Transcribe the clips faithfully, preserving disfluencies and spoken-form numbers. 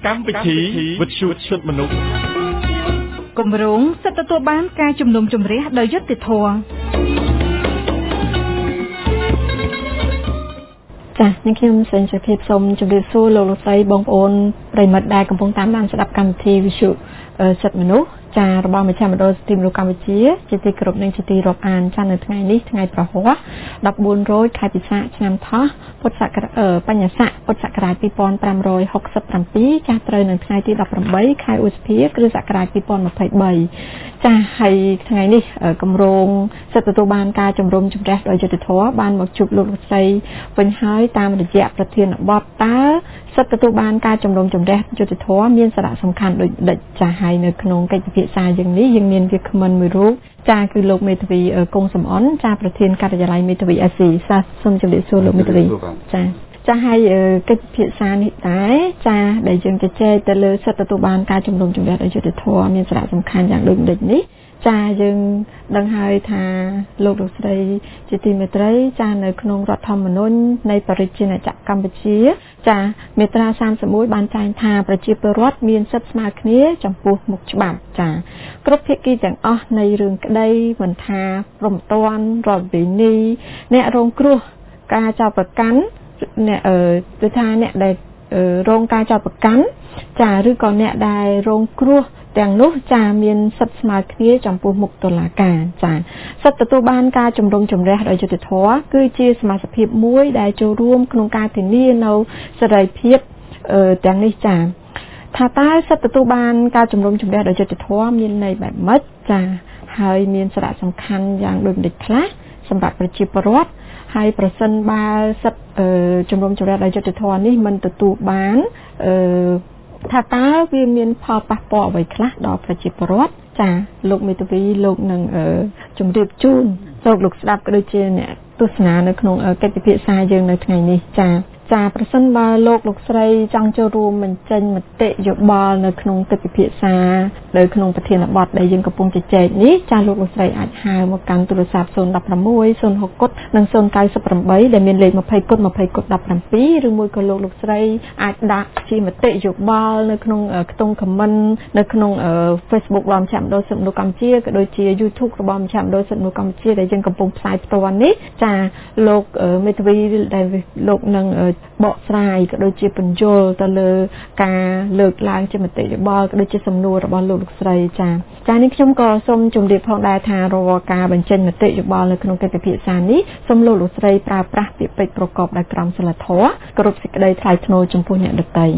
កម្មវិធីវិទ្យុសិទ្ធិមនុស្សគម្រោងសិទ្ធិទទួលបានការជំនុំជម្រះដោយយុត្តិធម៌ចា៎នេះខ្ញុំសេនសុភាពសូមជម្រាបសួរលោកលោកស្រីបងប្អូនប្រិយមិត្តដែលកំពុងតាមដានស្ដាប់កម្មវិធីវិទ្យុសិទ្ធិមនុស្សចារបស់មជ្ឈមណ្ឌលសិទ្ធិមនុស្សកម្ពុជាជាទីគោរពនិងជាទីរាប់អានចានៅថ្ងៃនេះថ្ងៃប្រហ័សដប់បួនរោចខែពិសាខឆ្នាំថោះពុទ្ធសករាជបញ្ញស័កពុទ្ធសករាជពីរពាន់ប្រាំរយហកសិបប្រាំពីរចាត្រូវនៅថ្ងៃទីដប់ប្រាំបីខែឧសភាគ្រិស្តសករាជពីរពាន់ម្ភៃបីចាហើយថ្ងៃនេះគម្រោងសិទ្ធិទទួលបានការជំរុំជម្រះដោយយុត្តិធម៌បានមកជួបលោកលោកស្រីវិញហើយតាមរយៈប្រធានបទតើសិទ្ធិទទួលបានការជំរុំជម្រះយុត្តិធម៌មានសារៈសំខាន់ដូចដេចចាហើយនៅក្នុងកិច្ចពិភាក្សាយ៉ាងនេះយើងមានវាគ្មិនមួយរូបចាគឺលោកមេធាវីកុងសំអនចាប្រធានការិយាល័យមេធាវីអាស៊ីសាសូមជម្រាបសួរលោកមេធាវីចាចាហើយកិច្ចពិភាក្សានេះដែរចាដែលយើងជជែកទៅលើសិទ្ធិទទួលបានការជំរុំជម្រះដោយយុត្តិធម៌មានសារៈសំខាន់យ៉ាងដូចនេះនេះចាយើងដឹងហើយថាលោកលោកស្រីជាទីមេត្រីចានៅក្នុងរដ្ឋធម្មនុញ្ញនៃប្រជាជាតិកម្ពុជាចាមាត្រាសាមសិបមួយបានចែងថាប្រជាពលរដ្ឋមានសិទ្ធិស្មើគ្នាចំពោះមុខច្បាប់ចាគ្រប់ភាគីទាំងអស់នៃរឿងក្តីមិនថាព្រំទាន់រដ្ឋវិនីអ្នករងគ្រោះការចោទប្រកាន់អ្នកអឺគឺថាអ្នកដែលរងការចោទប្រកាន់ចាឬក៏អ្នកដែលរងគ្រោះទាំងនោះចាមានសិទ្ធិស្មើគ្នាចំពោះមុខតុលាការចាសិទ្ធិទទួលបានការជំរុំជម្រះដោយយុត្តិធម៌គឺជាសមាជិកភាពមួយដែលចូលរួមក្នុងការធានានៅសេរីភាពទាំងនេះចាថាតើសិទ្ធិទទួលបានការជំរុំជម្រះដោយយុត្តិធម៌មានន័យបែបម៉េចចាហើយមានសារៈសំខាន់យ៉ាងដូចម្តេចខ្លះសម្រាប់ប្រជាពលរដ្ឋហើយប្រសិនបើសិទ្ធិជំរុំជម្រះដោយយុត្តិធម៌នេះមិនទទួលបានអឺថាតើវាមានផលប៉ះពាល់អ្វីខ្លះដល់ប្រជាពលរដ្ឋចាលោកមេធាវីលោកនឹងជម្រាបជូនលោកលោកស្ដាប់ក៏ដូចជាអ្នកទស្សនានៅក្នុងកិច្ចពិភាក្សាយើងនៅថ្ងៃនេះចាចាប្រសិនបើលោកលោកស្រីចង់ចូលរួមបញ្ចេញមតិយោបល់នៅក្នុងកិច្ចពិភាក្សានៅក្នុងប្រធានបទដែលយើងកំពុងជជែកនេះចាលោកលោកស្រីអាចហៅមកកាន់ទូរស័ព្ទศูนย์ หนึ่ง หก ศูนย์ หก និងศูนย์ เก้า แปดដែលមានលេខยี่สิบ ยี่สิบ ยี่สิบ เจ็ดឬមួយក៏លោកលោកស្រីអាចដាក់ជាមតិយោបល់នៅក្នុងខ្ទង់ comment នៅក្នុង Facebook របស់មជ្ឈមណ្ឌលសិទ្ធិមនុស្សកម្ពុជាក៏ដូចជា YouTube របស់មជ្ឈមណ្ឌលសិទ្ធិមនុស្សកម្ពុជាដែលយើងកំពុងផ្សាយផ្ទាល់នេះចាលោកមេធាវីដែលលោកនឹងបកស្រាយក៏ដូចជាបញ្យល់ទៅលើការលើកឡើងជាមតិយោបល់ក៏ដូចជាសំណួររបស់លោកលោកស្រីចាចានេះខ្ញុំក៏សូមជម្រាបផងដែរថារាល់ការបញ្ចេញមតិយោបល់នៅក្នុងកិច្ចពិភាក្សានេះសូមលោកលោកស្រីប្រើប្រាស់ពាក្យពេចន៍ប្រកបដោយក្រមសីលធម៌គោរពសេចក្តីថ្លៃថ្នូរចំពោះអ្នកដទៃ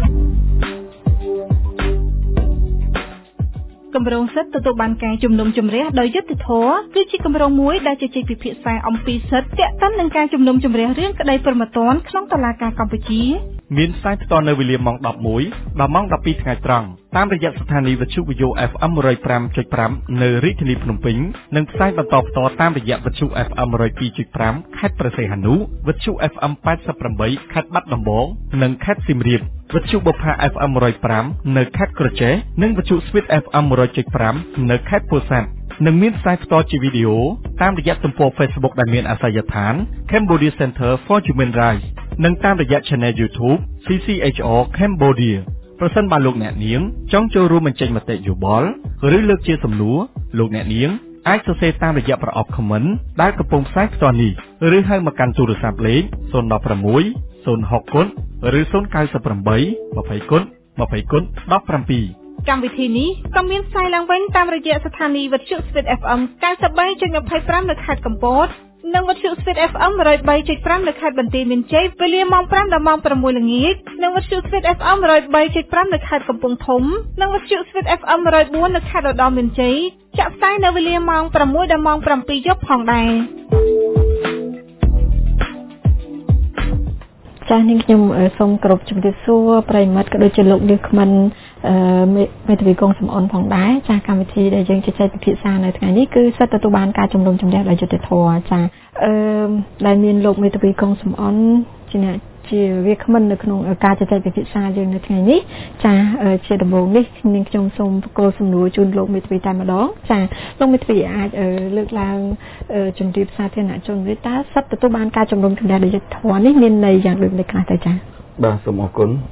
គម្រោងសិទ្ធិទទួលបានការជំនុំជម្រះដោយយុត្តិធម៌គឺជាគម្រោងមួយដែលជជែកពិភាក្សាអំពីសិទ្ធិទាក់ទងនឹងការជំនុំជម្រះរឿងក្តីព្រហ្មទណ្ឌក្នុងតុលាការកម្ពុជាមានផ្សាយផ្ទាល់នៅវេលាម៉ោងដប់មួយដល់ម៉ោងដប់ពីរថ្ងៃត្រង់តាមរយៈស្ថានីយ៍វិទ្យុ เอฟ เอ็ม หนึ่งศูนย์ห้าจุดห้า នៅរាជធានីភ្នំពេញនិងផ្សាយបន្តផ្ទាល់តាមរយៈវិទ្យុ เอฟ เอ็ม หนึ่งศูนย์สองจุดห้า ខេត្តព្រះសីហនុវិទ្យុ เอฟ เอ็ม แปดสิบแปด ខេត្តបាត់ដំបងនិងខេត្តសៀមរាបវិទ្យុបុប្ផា เอฟ เอ็ม หนึ่งศูนย์ห้า នៅខេត្តក្រចេះនិងវិទ្យុ Sweet เอฟ เอ็ม หนึ่งร้อยจุดห้า នៅខេត្តពោធិ៍សាត់និងមានផ្សាយផ្ទាល់ជាវីដេអូតាមរយៈទំព័រ Facebook ដែលមានអាសយដ្ឋាន Cambodia Center for Human Rights និងតាមរយៈ Channel YouTube ซี ซี เอช អារ Cambodia ប្រសិនបើលោកអ្នកនាងចង់ចូលរួមបញ្ចេញមតិយោបល់ឬលើកជាសំណួរលោកអ្នកនាងអាចសរសេរតាមរយៈប្រអប់ comment ដែលកំពុងផ្សាយផ្ទាល់នេះឬហៅមកកាន់ទូរស័ព្ទលេខศูนย์ หนึ่ง หก ศูนย์ หก ឬศูนย์ เก้า แปด ยี่สิบ ยี่สิบ สิบ เจ็ดកម្មវិធីនេះក៏មានផ្សាយឡើងវិញតាមរយៈស្ថានីយ៍វិទ្យុ Sweet เอฟ เอ็ม เก้าสิบสามจุดยี่สิบห้า នៅខេត្តកំពតនិងវិទ្យុ Sweet เอฟ เอ็ม หนึ่งศูนย์สามจุดห้า នៅខេត្តបន្ទាយមានជ័យវេលាម៉ោងห้าដល់ម៉ោងหกល្ងាចនិងវិទ្យុ Sweet เอฟ เอ็ม หนึ่งศูนย์สามจุดห้า នៅខេត្តកំពង់ធំនិងវិទ្យុ Sweet เอฟ เอ็ม หนึ่งศูนย์สี่ នៅខេត្តឧត្តរមានជ័យចាក់ផ្សាយនៅវេលាម៉ោងหกដល់ម៉ោងเจ็ดយប់ផងដែរចា៎នេះខ្ញុំសូមគោរពជំរាបសួរប្រិយមិត្តក៏ដូចជាលោកនាងក្មិនមេធាវីកុងសំអនផងដែរចាកម្មវិធីដែលយើងជជែកពិភាក្សានៅថ្ងៃនេះគឺសិទ្ធិទទួលបានការជំរុំជម្រះដោយយុត្តិធម៌ចាអឺដែលមានលោកមេធាវីកុងសំអនជាអ្នកជាវាគ្មិននៅក្នុងការជជែកពិភាក្សាយើងនៅថ្ងៃនេះចាជាដំបូងនេះនាងខ្ញុំសូមប្រកល់សំណួរជូនលោកមេធាវីតែម្ដងចាលោកមេធាវីអាចលើកឡើងជំរាបសាធារណជនវិញតើសិទ្ធិទទួលបានការជំរុំជម្រះដោយយុត្តិធម៌នេះមានន័យយ៉ាងដូចម្តេចខ្លះទៅចាបាទសូមអរគុណ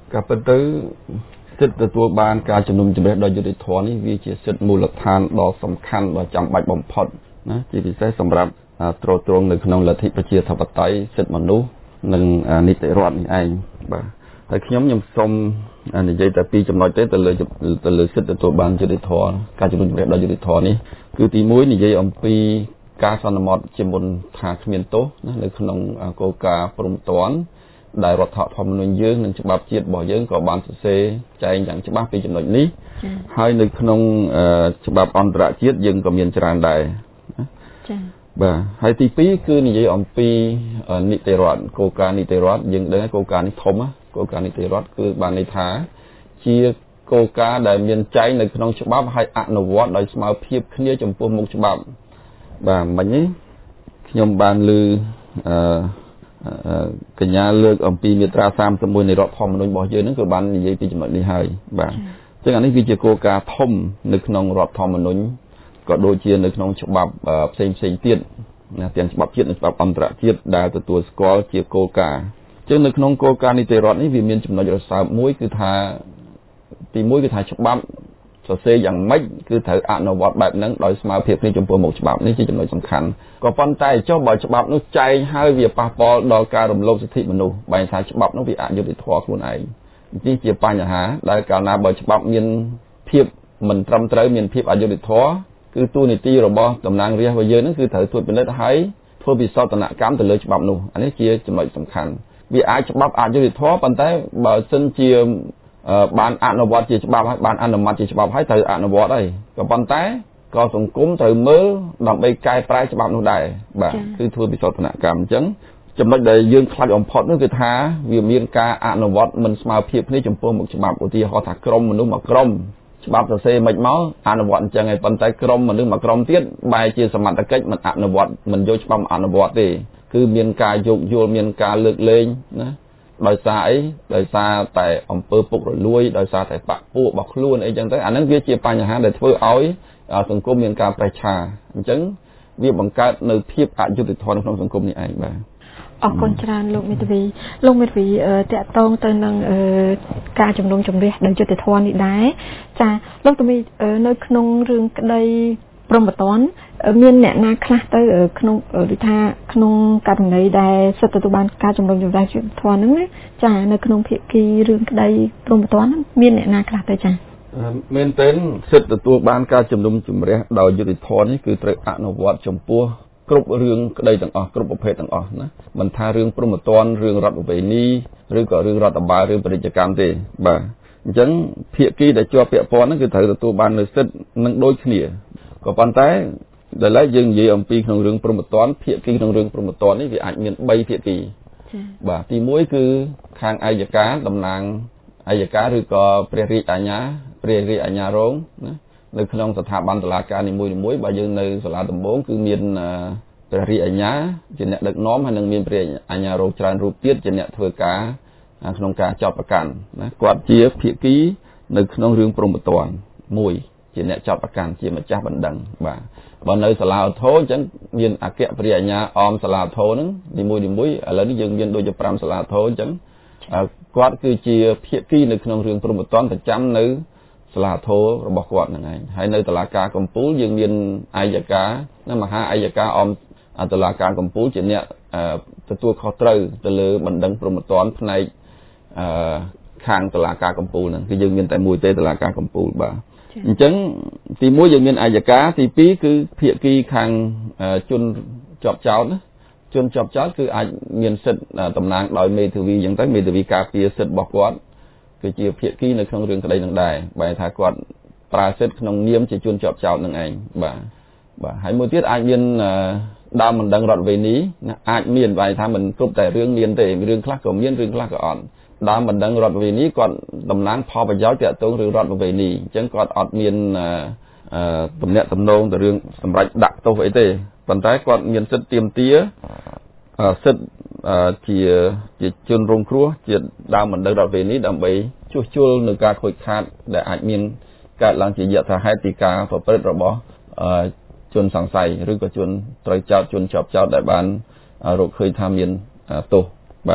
ក៏ប៉ុន្តែសិទ្ធិទទួលបានការជំនុំជម្រះដោយយុត្តិធម៌នេះវាជាសិទ្ធិមូលដ្ឋានដ៏សំខាន់ដ៏ចាំបាច់បំផុតណាជាពិសេសសម្រាប់ទ្រទ្រង់នៅក្នុងលទ្ធិប្រជាធិបតេយ្យសិទ្ធិមនុស្សនិងនីតិរដ្ឋនេះឯងបាទហើយខ្ញុំខ្ញុំសូមនិយាយតែពីរចំណុចទេទៅលើទៅលើសិទ្ធិទទួលបានយុត្តិធម៌ការជំនុំជម្រះដោយយុត្តិធម៌នេះគឺទីមួយនិយាយអំពីការសន្មតជាមុនថាគ្មានទោសណានៅក្នុងគោលការណ៍ព្រំប្រទានដែលរដ្ឋធម្មនុញ្ញយើងនិងច្បាប់ជាតិរបស់យើងក៏បានសរសេរចែងយ៉ាងច្បាស់ពីចំណុចនេះហើយនៅក្នុងច្បាប់អន្តរជាតិយើងក៏មានច្រើនដែរចា៎បាទហើយទីពីរគឺនិយាយអំពីនីតិរដ្ឋគោលការណ៍នីតិរដ្ឋយើងដឹងគោលការណ៍នេះធំគោលការណ៍នីតិរដ្ឋគឺបានន័យថាជាគោលការណ៍ដែលមានចែងនៅក្នុងច្បាប់ហើយអនុវត្តដោយស្មើភាពគ្នាចំពោះមុខច្បាប់បាទមិញនេះខ្ញុំបានលើអឺកញ្ញាលើកអំពីមាត្រាសាមសិបមួយនៃរដ្ឋធម្មនុញ្ញរបស់យើងហ្នឹងក៏បាននិយាយពីចំណុចនេះហើយបាទអញ្ចឹងអានេះគឺជាគោលការណ៍ធំនៅក្នុងរដ្ឋធម្មនុញ្ញក៏ដូចជានៅក្នុងច្បាប់ផ្សេងផ្សេងទៀតណាទាំងច្បាប់ជាតិនិងច្បាប់អន្តរជាតិដែលទទួលស្គាល់ជាគោលការណ៍អញ្ចឹងនៅក្នុងគោលការណ៍នីតិរដ្ឋនេះវាមានចំណុចរសើបមួយគឺថាទីមួយគឺថាច្បាប់សរសេរយ៉ាងម៉េចគឺត្រូវអនុវត្តបែបហ្នឹងដោយស្មើភាពគ្នាចំពោះមុខច្បាប់នេះជាចំណុចសំខាន់ក៏ប៉ុន្តែចុះបើច្បាប់នោះចែងហើយវាប៉ះពាល់ដល់ការរំលោភសិទ្ធិមនុស្សបែរថាច្បាប់នោះវាអយុត្តិធម៌ខ្លួនឯងនេះជាបញ្ហាដែលកាលណាបើច្បាប់មានភាពមិនត្រឹមត្រូវមានភាពអយុត្តិធម៌គឺទូនីតិរបស់តំណាងរាស្ត្ររបស់យើងហ្នឹងគឺត្រូវត្រួតពិនិត្យហើយធ្វើពិសោធនកម្មទៅលើច្បាប់នោះអានេះជាចំណុចសំខាន់វាអាចច្បាប់អយុត្តិធម៌ប៉ុន្តែបើសិនជាបានអនុវត្តជាច្បាប់ហើយបានអនុម័តជាច្បាប់ហើយត្រូវអនុវត្តហើយក៏ប៉ុន្តែក៏សង្គមត្រូវមើលដើម្បីកែប្រែច្បាប់នោះដែរបាទគឺធ្វើពិសោធនកម្មអញ្ចឹងចំណុចដែលយើងខ្លាចបំផុតនោះគឺថាវាមានការអនុវត្តមិនស្មើភាពគ្នាចំពោះមុខច្បាប់ឧទាហរណ៍ថាក្រុមមនុស្សមួយក្រុមច្បាប់សរសេរមិនមកអនុវត្តអញ្ចឹងហើយប៉ុន្តែក្រុមមនុស្សមួយក្រុមទៀតបែរជាសមត្ថកិច្ចមិនអនុវត្តមិនយកច្បាប់អនុវត្តទេគឺមានការយោគយល់មានការលើកលែងណាដោយសារអីដោយសារតែអំពើពុករលួយដោយសារតែបកពួករបស់ខ្លួនអីចឹងទៅអាហ្នឹងវាជាបញ្ហាដែលធ្វើឲ្យសង្គមមានការប្រេះឆាអញ្ចឹងវាបង្កើតនៅភាពអយុត្តិធម៌ក្នុងសង្គមនេះឯងបាទអរគុណច្រើនលោកមេធាវីលោកមេធាវីតកតងទៅនឹងការជំនុំជម្រះដោយយុត្តិធម៌នេះដែរចាលោកមេធាវីនៅក្នុងរឿងក្តីព្រំប្រទានមានអ្នកណាខ្លះទៅក្នុងដូចថាក្នុងករណីដែលសិទ្ធិទទួលបានការជំនុំជម្រះយុត្តិធម៌ហ្នឹងណាចានៅក្នុងភាគីរឿងក្តីព្រំប្រទានហ្នឹងមានអ្នកណាខ្លះទៅចាមែនទែនសិទ្ធិទទួលបានការជំនុំជម្រះដោយយុត្តិធម៌នេះគឺត្រូវអនុវត្តចំពោះគ្រប់រឿងក្តីទាំងអស់គ្រប់ប្រភេទទាំងអស់ណាមិនថារឿងព្រំប្រទានរឿងរដ្ឋប្រវេណីឬក៏រឿងរដ្ឋបាលរឿងពាណិជ្ជកម្មទេបាទអញ្ចឹងភាគីដែលជាប់ពាក់ព័ន្ធហ្នឹងគឺត្រូវទទួលបាននូវសិទ្ធិនឹងដូចគ្នាក៏ប៉ុន្តែដែលឡែកយើងនិយាយអំពីក្នុងរឿងព្រំប្រទានភាគីក្នុងរឿងព្រំប្រទាននេះវាអាចមានបីភាគីបាទទីមួយគឺខាងអัยការតំណាងអัยការឬក៏ព្រះរាជអាជ្ញាព្រះរាជអាជ្ញារងណានៅក្នុងស្ថាប័នតុលាការនីមួយៗបើយើងនៅសាលាដំបងគឺមានព្រះរាជអាជ្ញាជាអ្នកដឹកនាំហើយនឹងមានព្រះអាជ្ញារងច្រើនរូបទៀតជាអ្នកធ្វើការក្នុងការចោទប្រកាន់ណាគាត់ជាភាគីនៅក្នុងរឿងព្រំប្រទានមួយជាអ្នកចោទប្រកាន់ជាម្ចាស់បណ្ដឹងបាទបើនៅសាលាឧទ្ធរអញ្ចឹងមានអគ្គព្រះអាជ្ញាអមសាលាឧទ្ធរហ្នឹងនីមួយៗឥឡូវនេះយើងមានដូចជាប្រាំសាលាឧទ្ធរអញ្ចឹងគាត់គឺជាភាគីនៅក្នុងរឿងព្រំប្រទានប្រចាំនៅសាលាធររបស់គាត់ហ្នឹងឯងហើយនៅតុលាការកំពូលយើងមានអัยការនិងមហាអัยការអមតុលាការកំពូលជាអ្នកទទួលខុសត្រូវទៅលើបណ្ដឹងព្រំប្រទានផ្នែកខាងតុលាការកំពូលហ្នឹងគឺយើងមានតែមួយទេតុលាការកំពូលបាទអញ្ចឹងទីមួយយើងមានអัยការទីពីរគឺភាគីខាងជនជាប់ចោតណាជនជាប់ចោតគឺអាចមានសិទ្ធិតំណាងដោយមេធាវីអញ្ចឹងទៅមេធាវីការពារសិទ្ធិរបស់គាត់គឺជាភាគីនៅក្នុងរឿងក្តីនឹងដែរបែរថាគាត់ប្រើសិទ្ធិក្នុងនាមជាជនជាប់ចោតនឹងឯងបាទបាទហើយមួយទៀតអាចមានដើមមិនដឹងរដ្ឋវេនីណាអាចមានបែរថាមិនគ្រប់តែរឿងមានទេរឿងខ្លះក៏មានរឿងខ្លះក៏អត់ដើមមិនដឹងរដ្ឋវេនីគាត់តំណាងផលប្រយោជន៍ទាក់ទងរឿងរដ្ឋវេនីអញ្ចឹងគាត់អត់មានទំនាក់ទំនងទៅរឿងសម្រាប់ដាក់ទោសអីទេប៉ុន្តែគាត់មានសិទ្ធិទាមទារសិទ្ធិជាជាជនរងគ្រោះជាដើមបណ្ដឹងរដ្ឋវេនីដើម្បីជួសជុលនៅការខូចខាតដែលអាចមានកើតឡើងជាយថាហេតុពីការប្រព្រឹត្តរបស់ជនសង្ស័យឬក៏ជនត្រូវចោទជនជាប់ចោទដែលបានរកឃើញថាមានទោសបាទ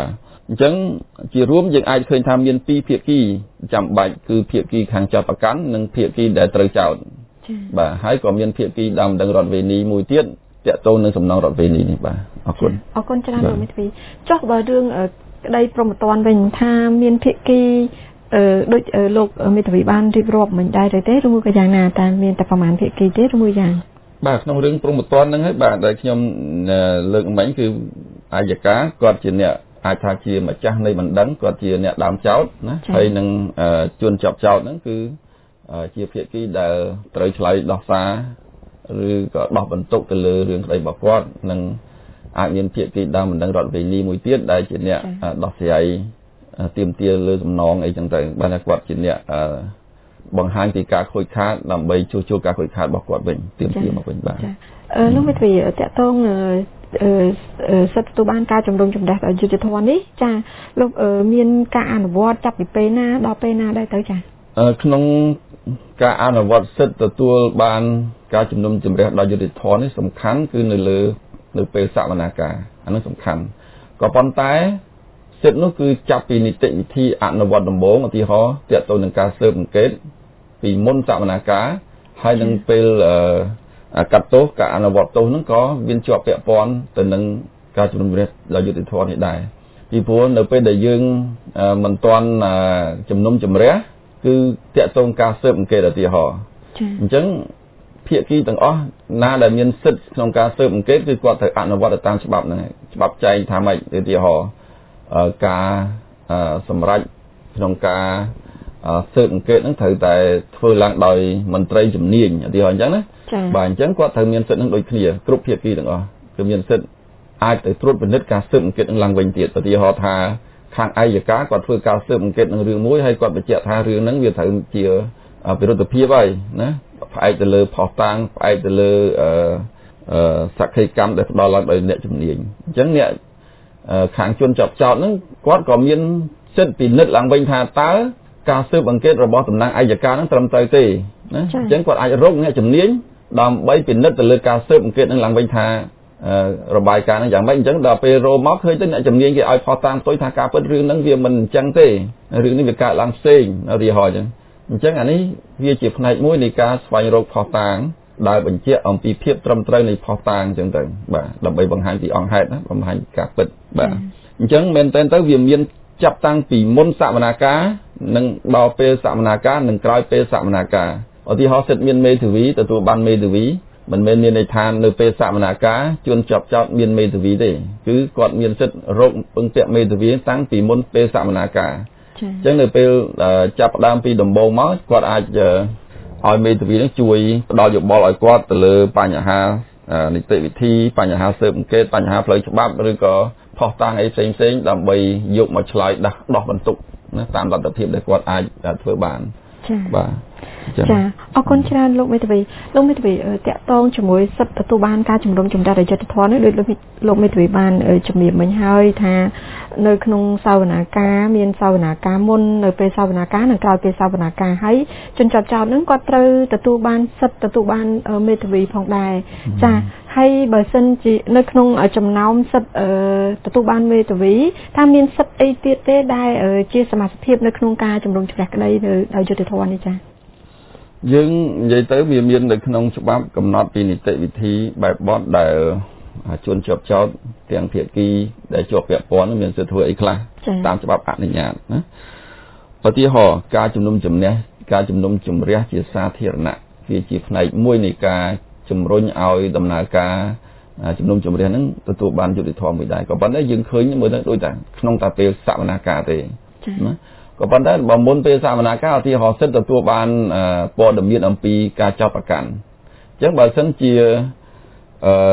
អញ្ចឹងជារួមយើងអាចឃើញថាមានពីរភាគីចាំបាច់គឺភាគីខាងចោតប្រកាន់និងភាគីដែលត្រូវចោតបាទហើយក៏មានភាគីដើមដឹងរដ្ឋវេនីមួយទៀតតាក់ទងនឹងសំណងរដ្ឋវេនីនេះបាទអរគុណអរគុណច្រើនលោកមេធាវីចុះបើរឿងក្តីព្រមត្តនវិញថាមានភាគីអឺដូចលោកមេធាវីបានរៀបរាប់មិនដែរទេឬមួយក៏យ៉ាងណាតែមានតែប្រមាណភាគីទេឬមួយយ៉ាងបាទក្នុងរឿងព្រមត្តនហ្នឹងហើយបាទដែលខ្ញុំលើកមិញគឺអាយកាគាត់ជាអ្នកអាចថាជាម្ចាស់នៃបណ្ដឹងគាត់ជាអ្នកដើមចោតណាហើយនឹងជួនចាប់ចោតហ្នឹងគឺជាភាគីដែលត្រូវឆ្លើយដោះសារឬក៏ដោះបន្ទុកទៅលើរឿងក្តីរបស់គាត់និងអាចមានភាគីដើមបណ្ដឹងរដ្ឋវេនីមួយទៀតដែលជាអ្នកដោះស្រាយទាមទារលើសំណងអីចឹងទៅបានថាគាត់ជាអ្នកបង្ហាញពីការខូចខាតដើម្បីជួសជុលការខូចខាតរបស់គាត់វិញទាមទារមកវិញបាទអឺលោកមេធាវីតកតងសិទ្ធិទទួលបានការជំរុញចម្រាស់ដល់យុត្តិធម៌នេះចាលោកមានការអនុវត្តចាប់ពីពេលណាដល់ពេលណាដែរទៅចាក្នុងការអនុវត្តសិទ្ធិទទួលបានការជំនុំជម្រះដល់យុត្តិធម៌នេះសំខាន់គឺនៅលើនៅពេលសវនាការអានោះសំខាន់ក៏ប៉ុន្តែសិទ្ធិនោះគឺចាប់ពីនីតិវិធីអនុវត្តដំបូងឧទាហរណ៍ទាក់ទងនឹងការស៊ើបអង្កេតពីមុនសវនាការហើយនឹងពេលកាត់ទោសការអនុវត្តទោសហ្នឹងក៏មានជាប់ពាក់ព័ន្ធទៅនឹងការជំនុំជម្រះដល់យុត្តិធម៌នេះដែរពីព្រោះនៅពេលដែលយើងមិនទាន់ជំនុំជម្រះគឺតាក់ទងការស៊ើបអង្កេតឧទាហរណ៍អញ្ចឹងភាគីទាំងអស់ណាដែលមានសិទ្ធិក្នុងការស៊ើបអង្កេតគឺគាត់ត្រូវអនុវត្តតាមច្បាប់ហ្នឹងច្បាប់ចែងថាម៉េចឧទាហរណ៍ការសម្រេចក្នុងការស៊ើបអង្កេតហ្នឹងត្រូវតែធ្វើឡើងដោយមន្ត្រីជំនាញឧទាហរណ៍អញ្ចឹងណាបាទអញ្ចឹងគាត់ត្រូវមានសិទ្ធិនឹងដូចគ្នាគ្រប់ភាគីទាំងអស់គឺមានសិទ្ធិអាចទៅត្រួតពិនិត្យការស៊ើបអង្កេតនឹងឡើងវិញទៀតឧទាហរណ៍ថាខាងអัยការគាត់ធ្វើការស៊ើបអង្កេតនឹងរឿងមួយហើយគាត់បញ្ជាក់ថារឿងហ្នឹងវាត្រូវជាវិរុទ្ធភាពហើយណាផ្អែកទៅលើផុសតាងផ្អែកទៅលើសក្ខីកម្មដែលផ្ដល់ឡើងដោយអ្នកជំនាញអញ្ចឹងអ្នកខាងជនចាប់ចោតហ្នឹងគាត់ក៏មានសិទ្ធិពិនិត្យឡើងវិញថាតើការស៊ើបអង្កេតរបស់តំណាងអัยការហ្នឹងត្រឹមត្រូវទេណាអញ្ចឹងគាត់អាចរកអ្នកជំនាញដើម្បីពិនិត្យទៅលើការស៊ើបអង្កេតនឹងឡើងវិញថារបាយការណ៍នឹងយ៉ាងម៉េចអញ្ចឹងដល់ពេលរោមកឃើញទៅអ្នកជំនាញគេឲ្យផុសតាងផ្ទុយថាការពិតរឿងហ្នឹងវាមិនអញ្ចឹងទេរឿងនេះវាកើតឡើងផ្សេងឧទាហរណ៍អញ្ចឹងអញ្ចឹងអានេះវាជាផ្នែកមួយនៃការស្វែងរកផុសតាងដែលបញ្ជាក់អំពីភាពត្រឹមត្រូវនៃផុសតាងអញ្ចឹងទៅបាទដើម្បីបង្ហាញពីអង្គហេតុណាបង្ហាញការពិតបាទអញ្ចឹងមែនតើទៅវាមានចាប់តាំងពីមុនសវនាការនិងដល់ពេលសវនាការនិងក្រោយពេលសវនាការឧទាហរណ៍សិទ្ធិមានមេធាវីទទួលបានមេធាវីមិនមែនមានន័យថានៅពេលសវនាការជួនចាប់ចោតមានមេធាវីទេគឺគាត់មានសិទ្ធិរកពឹងពាក់មេធាវីតាំងពីមុនពេលសវនាការអញ្ចឹងនៅពេលចាប់ផ្ដើមពីដំបូងមកគាត់អាចឲ្យមេធាវីនឹងជួយផ្ដល់យោបល់ឲ្យគាត់ទៅលើបញ្ហានីតិវិធីបញ្ហាស៊ើបអង្កេតបញ្ហាផ្លូវច្បាប់ឬក៏ផុសតាងអីផ្សេងផ្សេងដើម្បីយកមកឆ្លើយដោះដោះបន្ទុកណាតាមលទ្ធភាពដែលគាត់អាចធ្វើបានចា៎បាទចាអរគុណច្រើនលោកមេធាវីលោកមេធាវីតកតងជាមួយសិទ្ធិទទួលបានការជំរុំចម្រើនយុត្តិធម៌នេះដូចលោកមេធាវីបានជំរាបមិញហើយថានៅក្នុងសវនាការមានសវនាការមុននៅពេលសវនាការនិងក្រោយពេលសវនាការហើយជនជាប់ចោតនឹងគាត់ត្រូវទទួលបានសិទ្ធិទទួលបានមេធាវីផងដែរចាហើយបើសិនជានៅក្នុងចំណោមសិទ្ធិទទួលបានមេធាវីថាមានសិទ្ធិអីទៀតទេដែលជាសមាជិកភាពនៅក្នុងការជំរុំជម្រះក្តីនៅដោយយុត្តិធម៌នេះចាយើងនិយាយទៅវាមាននៅក្នុងច្បាប់កំណត់ពីនីតិវិធីបែបបទដែលជនជាប់ចោតទាំងភាគីដែលជាប់ពាក់ព័ន្ធមានសិទ្ធិធ្វើអីខ្លះតាមច្បាប់អនុញ្ញាតណាឧទាហរណ៍ការជំនុំជម្រះការជំនុំជម្រះជាសាធារណៈវាជាផ្នែកមួយនៃការជំរុញឲ្យដំណើរការជំនុំជម្រះហ្នឹងទទួលបានយុត្តិធម៌មួយដែរក៏ប៉ុន្តែយើងឃើញមើលទៅដូចតែក្នុងតែពេលសវនាការទេណាក៏ប៉ុន្តែបើមុនពេលសវនាការឧទាហរណ៍សិទ្ធិទទួលបានព័ត៌មានអំពីការចាប់ប្រកាន់អញ្ចឹងបើសិនជាអឺ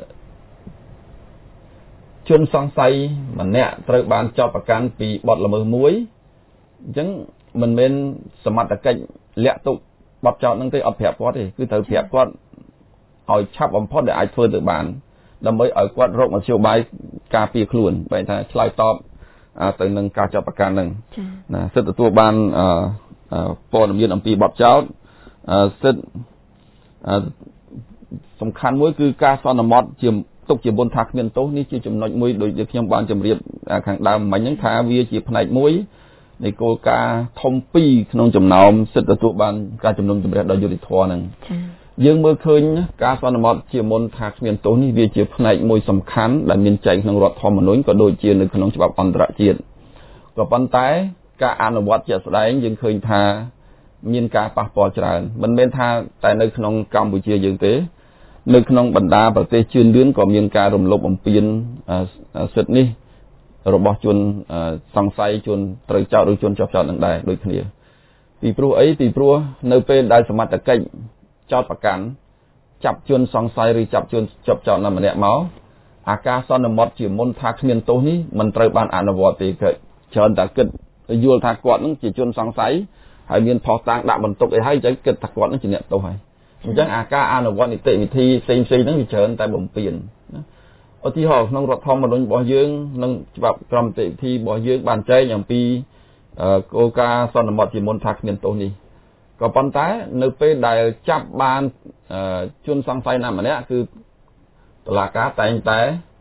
ជនសង្ស័យម្នាក់ត្រូវបានចាប់ប្រកាន់ពីបទល្មើសមួយអញ្ចឹងមិនមែនសមត្ថកិច្ចលាក់ទុកបទចោទហ្នឹងទេអត់ប្រាប់គាត់ទេគឺត្រូវប្រាប់គាត់ឲ្យឆាប់បំផុតដែលអាចធ្វើទៅបានដើម្បីឲ្យគាត់រកមធ្យោបាយការពារខ្លួនបែរថាឆ្លើយតបទៅនឹងការចាប់ប្រកាន់ហ្នឹងណាសិទ្ធិទទួលបានព័ត៌មានអំពីបទចោទសិទ្ធិសំខាន់មួយគឺការសន្មត់ជាទុកជាមុនថាគ្មានទោសនេះជាចំណុចមួយដូចដែលខ្ញុំបានជម្រាបខាងដើមមិញហ្នឹងថាវាជាផ្នែកមួយនៃគោលការណ៍ធំពីរក្នុងចំណោមសិទ្ធិទទួលបានការជំនុំជម្រះដោយយុត្តិធម៌ហ្នឹងយើងមើលឃើញការសន្មតជាមុនថាគ្មានទោសនេះវាជាផ្នែកមួយសំខាន់ដែលមានចែងក្នុងរដ្ឋធម្មនុញ្ញក៏ដូចជានៅក្នុងច្បាប់អន្តរជាតិក៏ប៉ុន្តែការអនុវត្តជាក់ស្ដែងយើងឃើញថាមានការប៉ះពាល់ច្រើនមិនមែនថាតែនៅក្នុងកម្ពុជាយើងទេនៅក្នុងបណ្ដាប្រទេសជឿនលឿនក៏មានការរំលោភបំពានសិទ្ធិនេះរបស់ជនសង្ស័យជនត្រូវចោទឬជនជាប់ចោទនឹងដែរដូចគ្នាពីព្រោះអីពីព្រោះនៅពេលដែលសមត្ថកិច្ចចោទប្រកាន់ចាប់ជនសង្ស័យឬចាប់ជនជាប់ចោទណាម្នាក់មកអាការសន្មតជាមុនថាគ្មានទោសនេះមិនត្រូវបានអនុវត្តទេគឺច្រើនតែគិតយល់ថាគាត់នឹងជាជនសង្ស័យហើយមានផុសតាងដាក់បន្ទុកអីហើយចឹងគិតថាគាត់នឹងជាអ្នកទោសហើយអញ្ចឹងអាការអនុវត្តនីតិវិធីផ្សេងៗហ្នឹងវាច្រើនតែបំពេញណាឧទាហរណ៍ក្នុងរដ្ឋធម្មនុញ្ញរបស់យើងនិងច្បាប់ក្រមនីតិវិធីរបស់យើងបានចែងអំពីគោលការណ៍សន្មតជាមុនថាគ្មានទោសនេះក៏ប៉ុន្តែនៅពេលដែលចាប់បានជនសង្ស័យណាម្នាក់គឺតុលាការតែងតែ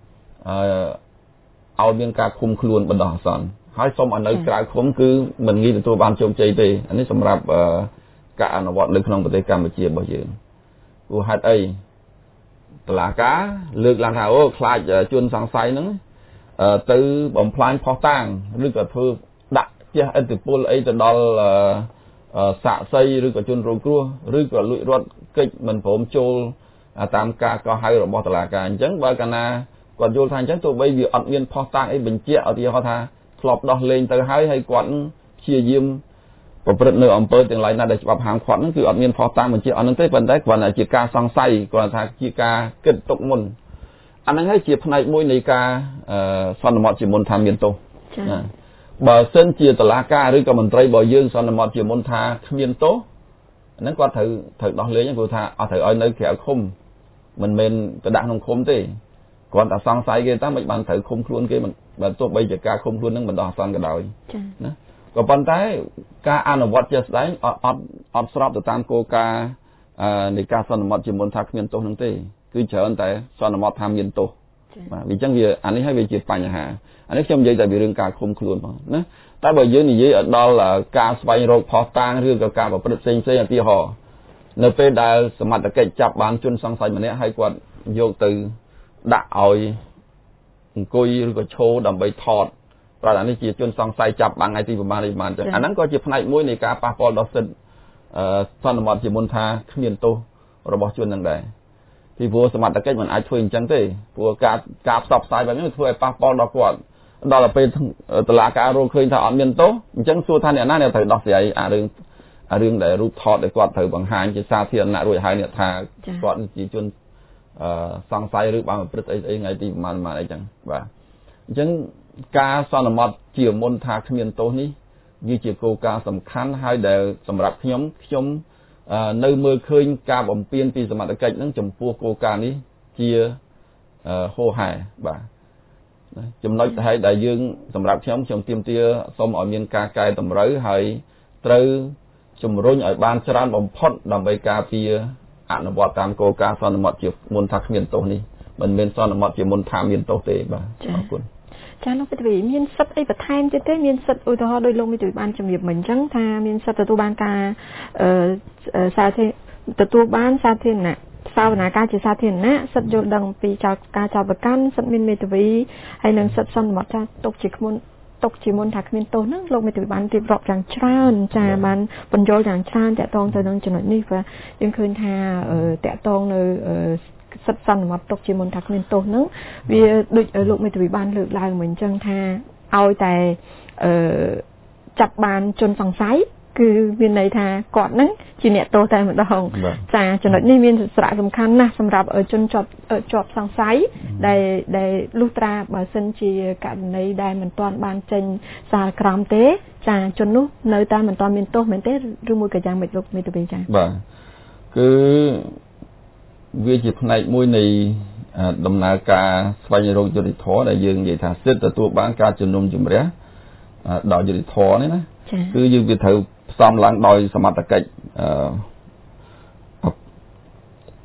ឲ្យមានការឃុំខ្លួនបណ្ដោះអាសន្នហើយសូមឲ្យនៅក្រៅឃុំគឺមិនងាយទទួលបានជោគជ័យទេអានេះសម្រាប់ការអនុវត្តនៅក្នុងប្រទេសកម្ពុជារបស់យើងព្រោះហេតុអីតុលាការលើកឡើងថាអូខ្លាចជនសង្ស័យហ្នឹងទៅបំផ្លាញផុសតាងឬក៏ធ្វើដាក់ជះឥទ្ធិពលអីទៅដល់សាក្សីឬក៏ជនរងគ្រោះឬក៏លួចរត់កិច្ចមិនព្រមចូលតាមការកោះហៅរបស់តុលាការអញ្ចឹងបើកាលណាគាត់យល់ថាអញ្ចឹងទោះបីវាអត់មានផុសតាងអីបញ្ជាក់ឧទាហរណ៍ថាធ្លាប់ដោះលែងទៅហើយហើយគាត់ព្យាយាមប្រព្រឹត្តនៅអំពើទាំងឡាយណាដែលច្បាប់ហាមឃាត់ហ្នឹងគឺអត់មានផុសតាងបញ្ជាក់អត់ហ្នឹងទេប៉ុន្តែគ្រាន់តែជាការសង្ស័យគ្រាន់តែថាជាការគិតទុកមុនអាហ្នឹងហើយជាផ្នែកមួយនៃការសន្មតជាមុនថាមានទោសណាបើសិនជាតុលាការឬក៏មន្ត្រីរបស់យើងសន្មតជាមុនថាគ្មានទោសហ្នឹងគាត់ត្រូវត្រូវដោះលែងព្រោះថាអត់ត្រូវឲ្យនៅក្រៅឃុំមិនមែនទៅដាក់ក្នុងឃុំទេគ្រាន់តែសង្ស័យគេថាមិនបានត្រូវឃុំខ្លួនគេមិនបើទោះបីជាការឃុំខ្លួនហ្នឹងបណ្ដោះអាសន្នក៏ដោយណាក៏ប៉ុន្តែការអនុវត្តជាក់ស្ដែងអត់អត់អត់ស្របទៅតាមគោលការណ៍នៃការសន្មតជាមុនថាគ្មានទោសហ្នឹងទេគឺច្រើនតែសន្មតថាមានទោសបាទវាអញ្ចឹងវាអានេះហើយវាជាបញ្ហាអានេះខ្ញុំនិយាយតែពីរឿងការឃុំខ្លួនផងណាតែបើយើងនិយាយឲ្យដល់ការស្វែងរកផុសតាងឬក៏ការប្រព្រឹត្តផ្សេងផ្សេងឧទាហរណ៍នៅពេលដែលសមត្ថកិច្ចចាប់បានជនសង្ស័យម្នាក់ហើយគាត់យកទៅដាក់ឲ្យអង្គុយឬក៏ឈរដើម្បីថតប្រហែលនេះជាជនសង្ស័យចាប់បានថ្ងៃទីប្រហែលនេះប្រហែលចឹងអាហ្នឹងក៏ជាផ្នែកមួយនៃការប៉ះពាល់ដល់សិទ្ធិសន្មតជាមុនថាគ្មានទោសរបស់ជននឹងដែរពីព្រោះសមត្ថកិច្ចមិនអាចធ្វើអញ្ចឹងទេព្រោះការការផ្សព្វផ្សាយបែបនេះធ្វើឲ្យប៉ះពាល់ដល់គាត់ដល់ពេលតុលាការរកឃើញថាអត់មានទោសអញ្ចឹងសួរថាអ្នកណាអ្នកត្រូវដោះស្រាយអារឿងអារឿងដែលរូបថតដែលគាត់ត្រូវបង្ហាញជាសាធារណៈរួចហើយអ្នកថាគាត់ជាជនអឺសង្ស័យឬបានប្រព្រឹត្តអីអីថ្ងៃទីប្រហែលប្រហែលអីចឹងបាទអញ្ចឹងការសន្មតជាមុនថាគ្មានទោសនេះវាជាគោលការណ៍សំខាន់ហើយដែលសម្រាប់ខ្ញុំខ្ញុំនៅមើលឃើញការបំពេញពីសមត្ថកិច្ចហ្នឹងចំពោះគោលការណ៍នេះជាហូរហែបាទចំណុចដែលដែលយើងសម្រាប់ខ្ញុំខ្ញុំទាមទារសូមឲ្យមានការកែតម្រូវហើយត្រូវជំរុញឲ្យបានច្រើនបំផុតដើម្បីការពារអនុវត្តតាមគោលការណ៍សន្មតជាមុនថាគ្មានទោសនេះមិនមែនសន្មតជាមុនថាមានទោសទេបាទអរគុណចាលោកពេទ្យវិមានសិទ្ធិអីបន្ថែមទៀតទេមានសិទ្ធិឧទាហរណ៍ដោយលោកមេទ្យបានជំរាបមិញអញ្ចឹងថាមានសិទ្ធិទទួលបានការអឺសាធារទទួលបានសាធារណៈសាវនាការជាសាធារណៈសិទ្ធិយល់ដឹងពីការចោទប្រកាន់សិទ្ធិមានមេធាវីហើយនិងសិទ្ធិសន្មតថាទុកជាមុនទុកជាមុនថាគ្មានទោសហ្នឹងលោកមេធាវីបានរៀបរាប់យ៉ាងច្រើនចាបានបញ្យល់យ៉ាងច្រើនតាក់ទងទៅនឹងចំណុចនេះព្រោះយើងឃើញថាតាក់ទងនៅសិទ្ធិសន្មតទុកជាមុនថាគ្មានទោសហ្នឹងវាដូចលោកមេធាវីបានលើកឡើងមកអញ្ចឹងថាឲ្យតែអឺចាប់បានជនសង្ស័យគឺមានន័យថាគាត់ហ្នឹងជាអ្នកទោសតែម្ដងចាចំណុចនេះមានសារៈសំខាន់ណាស់សម្រាប់ជនជាប់ជាប់សង្ស័យដែលដែលលុះត្រាបើសិនជាករណីដែលមិនទាន់បានចេញសារក្រមទេចាជននោះនៅតែមិនទាន់មានទោសមែនទេឬមួយក៏យ៉ាងម៉េចលោកមេធាវីចាបាទគឺវាជាផ្នែកមួយនៃដំណើរការស្វែងរកយុត្តិធម៌ដែលយើងនិយាយថាសិទ្ធិទទួលបានការជំនុំជម្រះដោយយុត្តិធម៌នេះណាគឺយើងវាត្រូវផ្សំឡើងដោយសមត្ថកិច្ច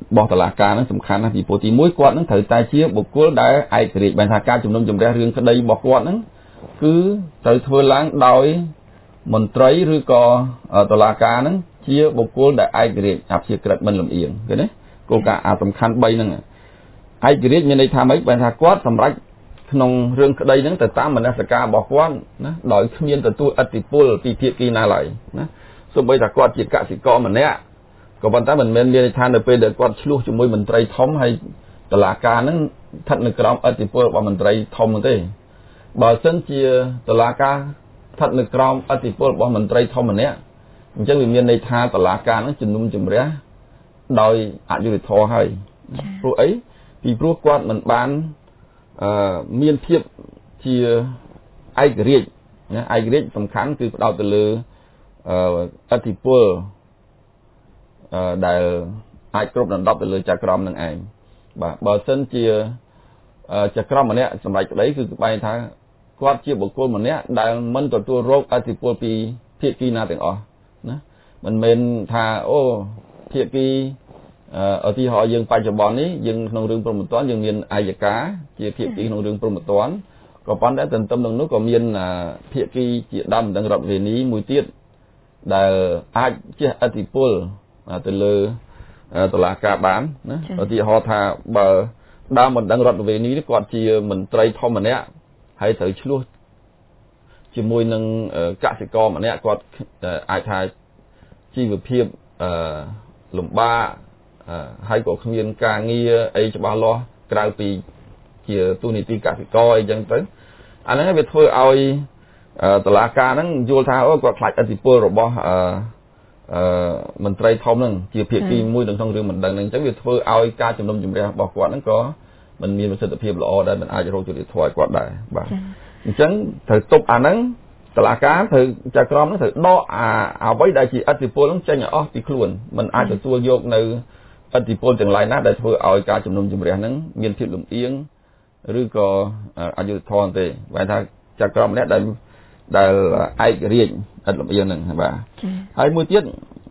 បោះតឡាការហ្នឹងសំខាន់ណាស់ពីព្រោះទីមួយគាត់ហ្នឹងត្រូវតែជាបុគ្គលដែលឯករាជ្យបានថាការជំនុំជម្រះរឿងក្តីរបស់គាត់ហ្នឹងគឺត្រូវធ្វើឡើងដោយមន្ត្រីឬក៏តឡាការហ្នឹងជាបុគ្គលដែលឯករាជ្យអព្យាក្រឹតមិនលំអៀងឃើញទេគោលការណ៍អាសំខាន់បីហ្នឹងឯករាជ្យមានន័យថាម៉េចបានថាគាត់សម្រេចក្នុងរឿងក្តីហ្នឹងទៅតាមមនសិការរបស់គាត់ណាដោយគ្មានទទួលឥទ្ធិពលពីភាគីណាឡើយណាសូម្បីតែគាត់ជាកសិករម្នាក់ក៏ប៉ុន្តែមិនមែនមានន័យថានៅពេលដែលគាត់ឆ្លោះជាមួយមន្ត្រីធំហើយតុលាការហ្នឹងស្ថិតនៅក្រោមឥទ្ធិពលរបស់មន្ត្រីធំទេបើសិនជាតុលាការស្ថិតនៅក្រោមឥទ្ធិពលរបស់មន្ត្រីធំម្នាក់អញ្ចឹងវាមានន័យថាតុលាការហ្នឹងជំនុំជម្រះដោយអយុត្តិធម៌ហើយព្រោះអីពីព្រោះគាត់មិនបានអឺមានភាពជាឯករាជ្យណាឯករាជ្យសំខាន់គឺផ្ដោតទៅលើអឺឥទ្ធិពលអឺដែលអាចគ្រប់ដណ្ដប់ទៅលើចក្រមនឹងឯងបាទបើសិនជាចក្រមម្នាក់សម្រាប់ក្តីគឺបែរថាគាត់ជាបុគ្គលម្នាក់ដែលមិនទទួលរងឥទ្ធិពលពីភាគីណាទាំងអស់ណាមិនមែនថាអូភាគីអឺឧទាហរណ៍យើងបច្ចុប្បន្ននេះយើងក្នុងរឿងព្រហ្មទណ្ឌយើងមានអាយកាជាភាគីក្នុងរឿងព្រហ្មទណ្ឌក៏ប៉ុន្តែទន្ទឹមនឹងនោះក៏មានភាគីជាដើមដឹងរដ្ឋវេនីមួយទៀតដែលអាចជះឥទ្ធិពលទៅលើតុលាការបានណាឧទាហរណ៍ថាបើដើមមិនដឹងរដ្ឋវេនីគាត់ជាមន្ត្រីធំម្នាក់ហើយត្រូវឆ្លោះជាមួយនឹងកសិករម្នាក់គាត់អាចថាជីវភាពអឺលំបាកហើយក៏គ្មានការងារអីច្បាស់លាស់ក្រៅពីជាទូនីតិកសិករអីចឹងទៅអាហ្នឹងវាធ្វើឲ្យតុលាការហ្នឹងយល់ថាអូគាត់ខ្លាចឥទ្ធិពលរបស់អឺអឺមន្ត្រីធំហ្នឹងជាភាគីមួយនៅក្នុងរឿងមិនដឹងហ្នឹងអញ្ចឹងវាធ្វើឲ្យការជំនុំជម្រះរបស់គាត់ហ្នឹងក៏មិនមានប្រសិទ្ធភាពល្អដែរមិនអាចរកយុត្តិធម៌ឲ្យគាត់ដែរបាទអញ្ចឹងត្រូវទប់អាហ្នឹងតុលាការត្រូវចក្រមហ្នឹងត្រូវដកអាអ្វីដែលជាឥទ្ធិពលហ្នឹងចេញឲ្យអស់ពីខ្លួនមិនអាចទទួលយកនៅឥទ្ធិពលទាំងឡាយណាដែលធ្វើឲ្យការជំនុំជម្រះហ្នឹងមានភាពលំអៀងឬក៏អយុត្តិធម៌ទេបែរថាចក្រមម្នាក់ដែលដែលឯករាជ្យឥតលំអៀងហ្នឹងបាទហើយមួយទៀត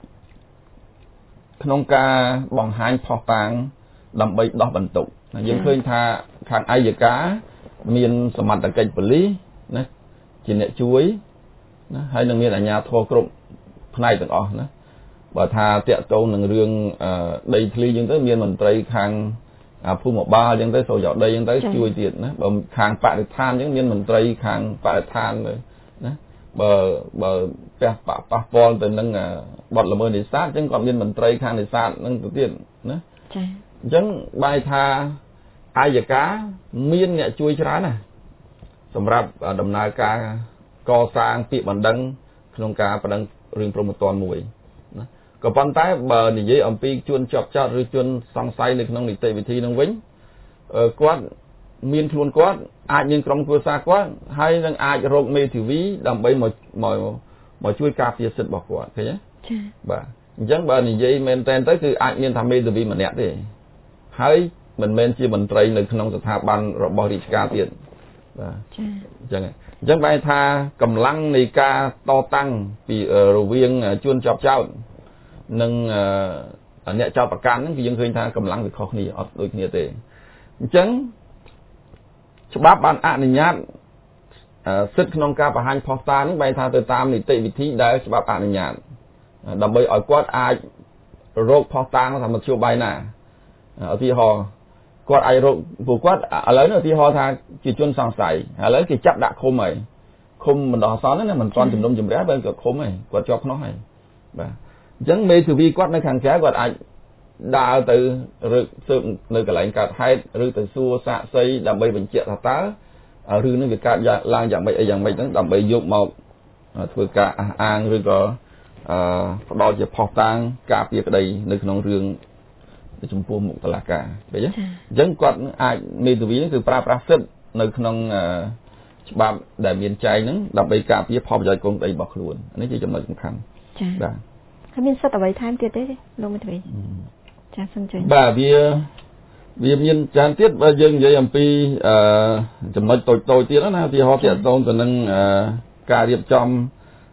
ក្នុងការបង្ហាញផុសតាងដើម្បីដោះបន្ទុកយើងឃើញថាខាងអាយកាមានសមត្ថកិច្ចប៉ូលីសណាជាអ្នកជួយណាហើយនឹងមានអាជ្ញាធរគ្រប់ផ្នែកទាំងអស់ណាបើថាតាក់ទងនឹងរឿងដីធ្លីអញ្ចឹងទៅមានមន្ត្រីខាងភូមិបាលអញ្ចឹងទៅសូវយកដីអញ្ចឹងទៅជួយទៀតណាបើខាងបរិស្ថានអញ្ចឹងមានមន្ត្រីខាងបរិស្ថានណាបើបើផ្ទះប៉ះពាល់ទៅនឹងបទល្មើសនេសាទអញ្ចឹងគាត់មានមន្ត្រីខាងនេសាទហ្នឹងទៅទៀតណាចាអញ្ចឹងបែរថាអាយកាមានអ្នកជួយច្រើនណាសម្រាប់ដំណើរការកសាងពាក្យបណ្ដឹងក្នុងការបណ្ដឹងរឿងព្រហ្មទណ្ឌមួយណាក៏ប៉ុន្តែបើនិយាយអំពីជួនជាប់ចោតឬជួនសង្ស័យនៅក្នុងនីតិវិធីនឹងវិញគាត់មានខ្លួនគាត់អាចមានក្រុមគ្រួសារគាត់ហើយនឹងអាចរកមេធាវីដើម្បីមកមកមកជួយការពារសិទ្ធិរបស់គាត់ឃើញទេចា៎បាទអញ្ចឹងបើនិយាយមែនតើទៅគឺអាចមានថាមេធាវីម្នាក់ទេហើយមិនមែនជាមន្ត្រីនៅក្នុងស្ថាប័នរបស់រាជការទៀតបាទចា៎អញ្ចឹងអញ្ចឹងបែរថាកម្លាំងនៃការតតាំងពីរវាងជួនជាប់ចោតនិងអ្នកចោតប្រកាន់ហ្នឹងគឺយើងឃើញថាកម្លាំងវាខុសគ្នាអត់ដូចគ្នាទេអញ្ចឹងច្បាប់បានអនុញ្ញាតសិទ្ធិក្នុងការបង្ហាញផុសតាងហ្នឹងបែរថាទៅតាមនីតិវិធីដែលច្បាប់អនុញ្ញាតដើម្បីឲ្យគាត់អាចរកផុសតាងតាមមធ្យោបាយណាឧទាហរណ៍គាត់អាចរកពួកគាត់ឥឡូវនេះឧទាហរណ៍ថាជាជនសង្ស័យឥឡូវគេចាប់ដាក់ឃុំហើយឃុំបណ្ដោះអាសន្នហ្នឹងមិនទាន់ជំនុំជម្រះបើគាត់ឃុំហើយគាត់ជាប់ក្នុងហើយបាទអញ្ចឹងមេធាវីគាត់នៅខាងក្រៅគាត់អាចដើរទៅរើស៊ើបនៅកន្លែងកើតហេតុឬទៅសួរសាកសីដើម្បីបញ្ជាក់ថាតើរឿងនេះវាកើតឡើងយ៉ាងម៉េចអីយ៉ាងម៉េចហ្នឹងដើម្បីយកមកធ្វើការអះអាងឬក៏អឺផ្ដល់ជាផុសតាងការពារក្តីនៅក្នុងរឿងចំពោះមុខតុលាការឃើញទេអញ្ចឹងគាត់អាចមេធាវីនេះគឺប្រើប្រាស់សិទ្ធិនៅក្នុងច្បាប់ដែលមានចែងហ្នឹងដើម្បីការពារផលប្រយោជន៍កូនក្តីរបស់ខ្លួននេះជាចំណុចសំខាន់ចា៎បាទហើយមានសិទ្ធិអ្វីថែមទៀតទេលោកមេធាវីចា៎សូមជឿបាទវាវាមានច្រើនទៀតបើយើងនិយាយអំពីអឺចំណុចតូចតូចទៀតណាឧទាហរណ៍ទាក់ទងទៅនឹងការរៀបចំ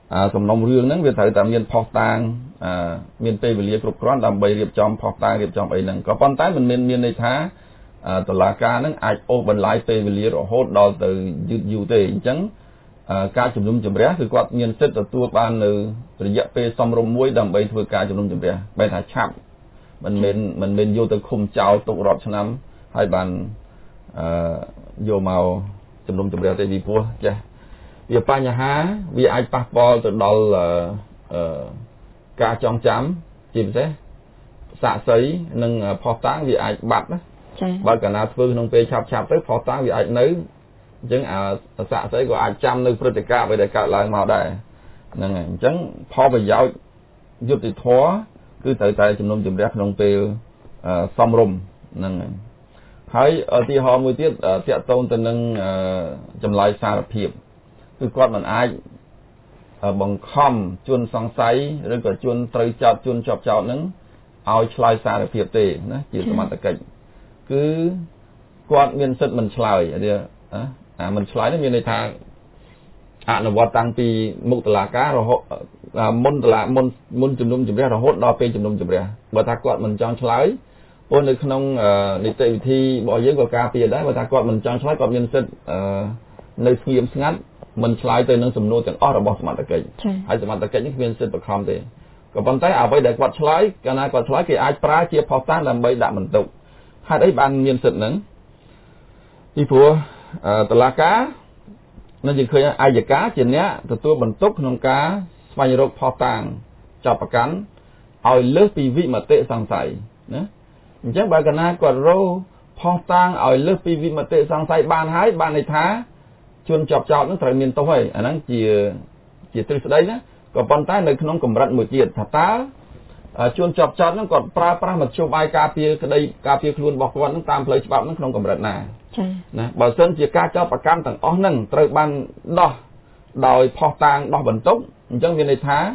សំណុំរឿងហ្នឹងវាត្រូវតែមានផុសតាងមានពេលវេលាគ្រប់គ្រាន់ដើម្បីរៀបចំផុសតាងរៀបចំអីហ្នឹងក៏ប៉ុន្តែមិនមានមានន័យថាតុលាការហ្នឹងអាចអូសបន្លាយពេលវេលារហូតដល់ទៅយឺតយូរទេអញ្ចឹងការជំនុំជម្រះគឺគាត់មានសិទ្ធិទទួលបាននៅរយៈពេលសមរម្យមួយដើម្បីធ្វើការជំនុំជម្រះបែរថាឆាប់មិនមែនមិនមែនយកទៅឃុំចោលទុករាប់ឆ្នាំហើយបានអឺយកមកជំនុំជម្រះទេពីព្រោះចេះវាបញ្ហាវាអាចប៉ះពាល់ទៅដល់អឺការចងចាំជាពិសេសសាក្សីនិងផុសតាងវាអាចបាត់ណាចា៎បើកាលណាធ្វើក្នុងពេលឆាប់ឆាប់ទៅផុសតាងវាអាចនៅអញ្ចឹងអាសាក្សីក៏អាចចាំនៅព្រឹត្តិការណ៍អ្វីដែលកើតឡើងមកដែរហ្នឹងហើយអញ្ចឹងផលប្រយោជន៍យុត្តិធម៌គឺត្រូវតែជំនុំជម្រះក្នុងពេលសមរម្យហ្នឹងហើយហើយឧទាហរណ៍មួយទៀតតាក់ទងទៅនឹងចម្លើយសារភាពគឺគាត់មិនអាចបង្ខំជនសង្ស័យឬក៏ជនត្រូវចោទជនជាប់ចោទហ្នឹងឲ្យឆ្លើយសារភាពទេណាជាសមត្ថកិច្ចគឺគាត់មានសិទ្ធិមិនឆ្លើយអាមិនឆ្លើយនេះមានន័យថាអនុវត្តតាំងពីមុខតុលាការរហូតមុនតុលាមុនមុនជំនុំជម្រះរហូតដល់ពេលជំនុំជម្រះបើថាគាត់មិនចង់ឆ្លើយព្រោះនៅក្នុងនីតិវិធីរបស់យើងក៏ការពារដែរបើថាគាត់មិនចង់ឆ្លើយគាត់មានសិទ្ធិនៅស្ងៀមស្ងាត់មិនឆ្លើយទៅនឹងសំណួរទាំងអស់របស់សមត្ថកិច្ចហើយសមត្ថកិច្ចនេះគ្មានសិទ្ធិបង្ខំទេក៏ប៉ុន្តែអ្វីដែលគាត់ឆ្លើយកាលណាគាត់ឆ្លើយគេអាចប្រើជាភស្តុតាងដើម្បីដាក់បន្ទុកហេតុអីបានមានសិទ្ធិហ្នឹងពីព្រោះតុលាការនៅយើងឃើញអัยការជាអ្នកទទួលបន្ទុកក្នុងការស្វែងរកភស្តុតាងចាប់ប្រកាន់ឲ្យលើសពីវិមតិសង្ស័យណាអញ្ចឹងបើកាលណាគាត់រកភស្តុតាងឲ្យលើសពីវិមតិសង្ស័យបានហើយបានន័យថាជនជាប់ចោទនឹងត្រូវមានទោសហើយអាហ្នឹងជាជាទ្រឹស្ដីណាក៏ប៉ុន្តែនៅក្នុងកម្រិតមួយទៀតថាតើជនជាប់ចោទនឹងគាត់ប្រើប្រាស់មធ្យោបាយការពារក្តីការពារខ្លួនរបស់គាត់នឹងតាមផ្លូវច្បាប់នឹងក្នុងកម្រិតណាចា៎ណាបើសិនជាការចោទប្រកាន់ទាំងអស់នឹងត្រូវបានដោះដោយផុសតាងដោះបន្ទុកអញ្ចឹងមានន័យថា